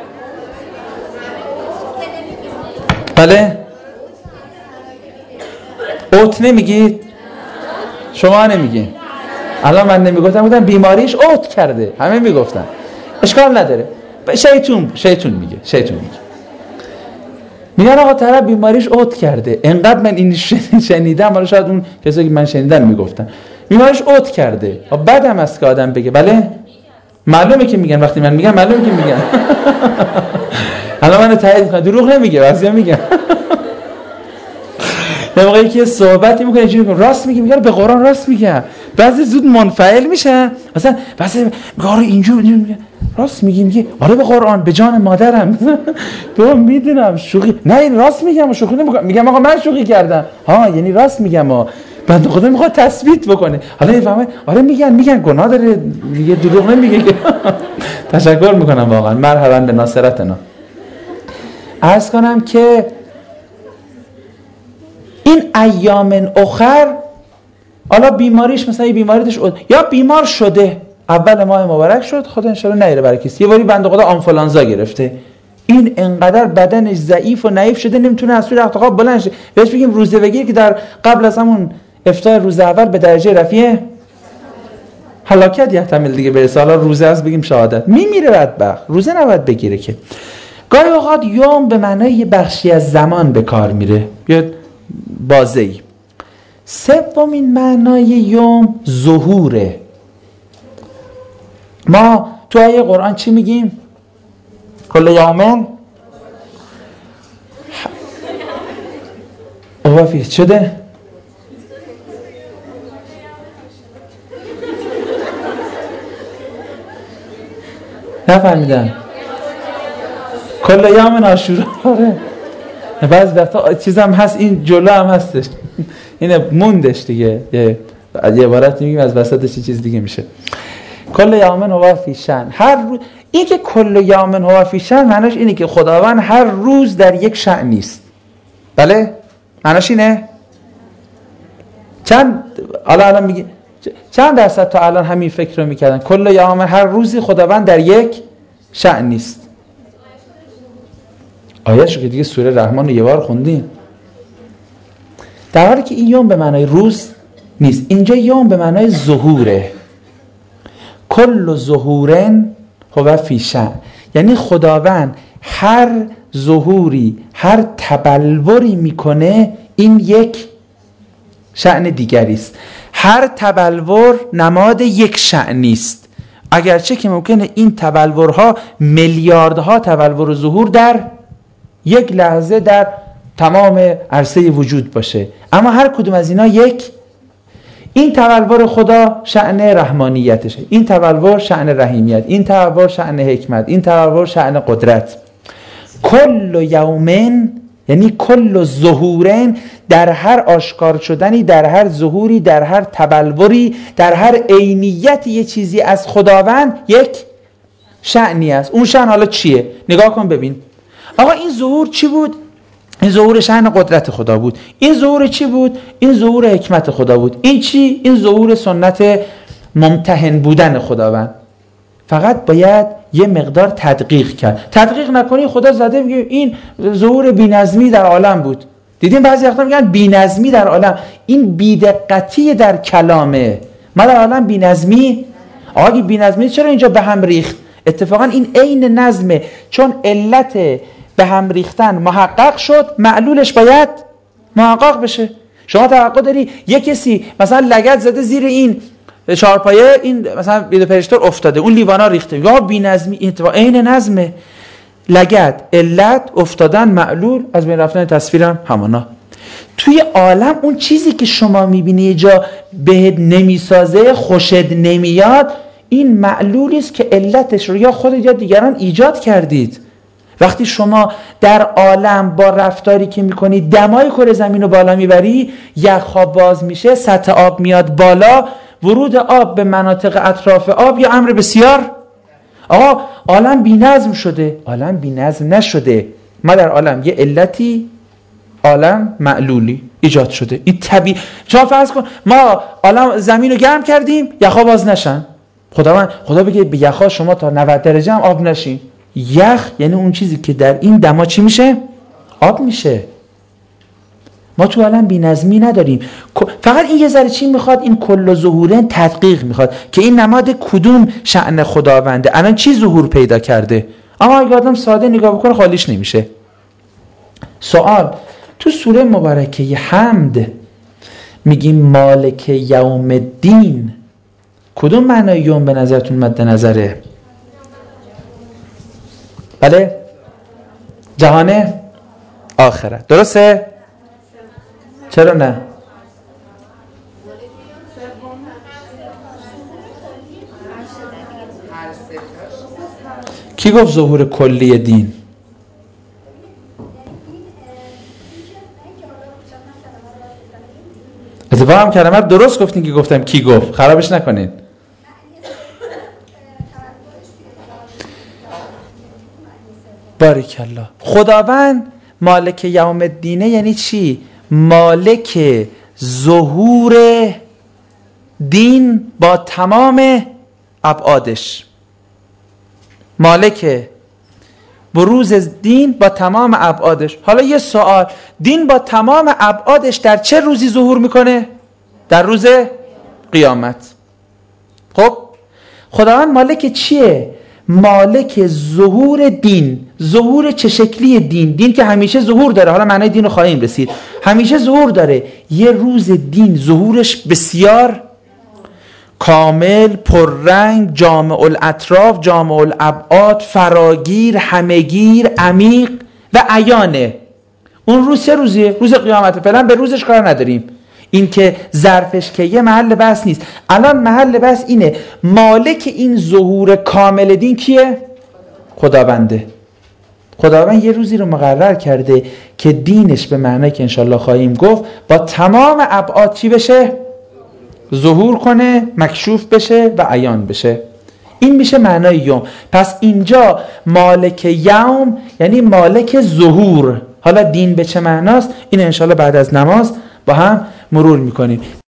بله؟ عود نمیگید؟ شما نمیگین؟ الان من نمیگفتم، بودم بیماریش عود کرده، همه میگفتن. اشکال نداره. شیطون میگه. میگن آقا طرف بیماریش عود کرده. انقدر من این شنیدم، حالا شاید اون کسایی که من شنیدن میگفتن بیماریش عود کرده. بعدم است که آدم بگه بله؟ معلومه که میگن، وقتی من میگم معلومه که میگن. الان منو تایید میکنه، دروغ نمیگه، بعضیا میگن. یه موقعی که صحبتی میکنه اینجوری میگه راست میگه، میگه به قرآن راست میگه. بعضی زود منفعل میشن، مثلا بعضی میگه آره اینجوری میگه راست میگه آره به قرآن به جان مادرم. تو میدونم شوخی، نه این راست میگم، شوخی نمیکنم. میگم آقا من شوخی کردم، ها یعنی راست میگم. بنده خدا میخواد تثبیت بکنه. حالا میفهمه آره میگن گناه داره، دیگه دروغ نمیگه. تشکر میکنم واقعا. مرحبا به ناصرتنا. عرض کنم که این ایام اخر، حالا بیماریش مثلا یه بیماری داشت یا بیمار شده، اول ماه مبارک شد، خدا انشالله نیره برای کسی. یه باری بنده خدا آنفولانزا گرفته، این انقدر بدنش ضعیف و نحیف شده نمیتونه از توی رخت خواب بلند شه. بهش بگیم روزه بگیر که در قبل از همون افطار روز اول به درجه رفیع هلاکت یحتمل دیگه برسه. حالا روزه از بگیم شهادت، میمیره بدبخت. روزه نباید بگیره که. گاهی اوقات یوم به معنای یه بخشی از زمان به کار میره، یا بازه‌ای. سومین معنای یوم ظهوره. ما تو آیه قرآن چی میگیم؟ کل یومن اوافی شده؟ نفهمیدم. کل یومن عاشورا. بعضی دفعه چیزم هست، این جلو هم هستش، اینه موندش دیگه، یه عبارتی میگیم از وسطش چیز دیگه میشه. کل یومن هو فی شأن. هر روز این که کل یومن هو فی شأن معناش اینه که خداوند هر روز در یک شأن نیست. بله؟ معناش اینه؟ الان میگه چند درصد تا الان همین فکر رو میکردن؟ کل یومن، هر روزی خداوند در یک شأن نیست. آیه‌شو که دیگه سوره رحمان رو یه بار خوندیم. در حالی که این یوم به معنای روز نیست، اینجا یوم به معنای ظهوره. کل ظهورن هو فی شأن، یعنی خداوند هر ظهوری، هر تبلوری میکنه، این یک شأن دیگری است. هر تبلور نماد یک شأن است، اگرچه که ممکنه این تبلورها میلیاردها تبلور و ظهور در یک لحظه در تمام عرصه وجود باشه، اما هر کدوم از اینا یک. این تبلور خدا شأن رحمانیتشه، این تبلور شأن رحیمیت، این تبلور شأن حکمت، این تبلور شأن قدرت. کل یومن یعنی کل ظهورن، در هر آشکار شدنی، در هر ظهوری، در هر تبلوری، در هر عینیت یه چیزی از خداوند یک شأنی است. اون شأن حالا چیه؟ نگاه کن ببین. آقا این ظهور چی بود؟ این ظهور شأن قدرت خدا بود. این ظهور چی بود؟ این ظهور حکمت خدا بود. این چی؟ این ظهور سنت ممتحن بودن خداوند. فقط باید یه مقدار تدقیق کرد. تدقیق نکنی خدا زده میگه این ظهور بی‌نظمی در عالم بود. دیدین بعضی وقتا میگن بی‌نظمی در عالم. این بی‌دقتی در کلامه. ما در عالم بی‌نظمی، آقا بی‌نظمی چرا اینجا به هم ریخت؟ اتفاقا این عین نظمه، چون علت به هم ریختن محقق شد، معلولش باید محقق بشه. شما توقع داری یه کسی مثلا لگد زده زیر این چهارپایه، این مثلا بید پرشتور افتاده، اون لیوانا ریخته، یا بی‌نظمی، این عین نظمه. لگد، علت، افتادن، معلول، از بین رفتن تصویرم همانا. توی عالم اون چیزی که شما میبینی یه جا بهت نمیسازه، خوشت نمیاد، این معلولی است که علتش رو یا خودت یا دیگران ایجاد کردید. وقتی شما در عالم با رفتاری که میکنی دمای کره زمین رو بالا میبری، یخ‌ها باز میشه، سطح آب میاد بالا، ورود آب به مناطق اطراف آب یا امر بسیار. آقا عالم بی‌نظم شده. عالم بی‌نظم نشده. ما در عالم یه علتی، عالم معلولی ایجاد شده. این طبیعی. شما فرض کن ما عالم زمین رو گرم کردیم، یخ‌ها باز نشن. خدا بگه به یخ‌ها شما تا 90 درجه هم آب نشین. یخ یعنی اون چیزی که در این دما چی میشه؟ آب میشه. ما تو عالم بی‌نظمی نداریم. فقط این یه ذره چی میخواد؟ این کل ظهورن تدقیق میخواد که این نماد کدوم شأن خداونده، الان چی ظهور پیدا کرده. اما اگه آدم ساده نگاه بکنه خالیش نمیشه. سوال، تو سوره مبارکه حمد میگیم مالک یوم الدین، کدوم معنای یوم به نظرتون مد نظره؟ بله؟ جهان آخرت. درسته؟ چرا نه؟ کی گفت ظهور کلی دین؟ اتفاقا هم کلمه رو درست گفتین که گفتم کی گفت، خرابش نکنین. باریکالله. خداوند مالک یوم الدینه یعنی چی؟ مالک ظهور دین با تمام ابعادش، مالک بروز دین با تمام ابعادش. حالا یه سوال، دین با تمام ابعادش در چه روزی ظهور میکنه؟ در روز قیامت. خب خداوند مالک چیه؟ مالک ظهور دین. ظهور چه شکلی دین؟ دین که همیشه ظهور داره، حالا معنی دین رو خواهیم رسید، همیشه ظهور داره. یه روز دین ظهورش بسیار کامل، پررنگ، جامع الاطراف، جامع الابعاد، فراگیر، همگیر، عمیق و عیانه. اون روز چه روزیه؟ روز قیامت. فعلا به روزش کار نداریم، این که ظرفش که یه محل بحث نیست. الان محل بحث اینه مالک این ظهور کامل دین کیه؟ خداونده. خداوند یه روزی رو مقرر کرده که دینش به معنی که انشالله خواهیم گفت با تمام ابعاد چی بشه؟ ظهور کنه، مکشوف بشه و عیان بشه. این میشه معنای یوم. پس اینجا مالک یوم یعنی مالک ظهور. حالا دین به چه معناست؟ این انشالله بعد از نماز با هم مرور میکنیم.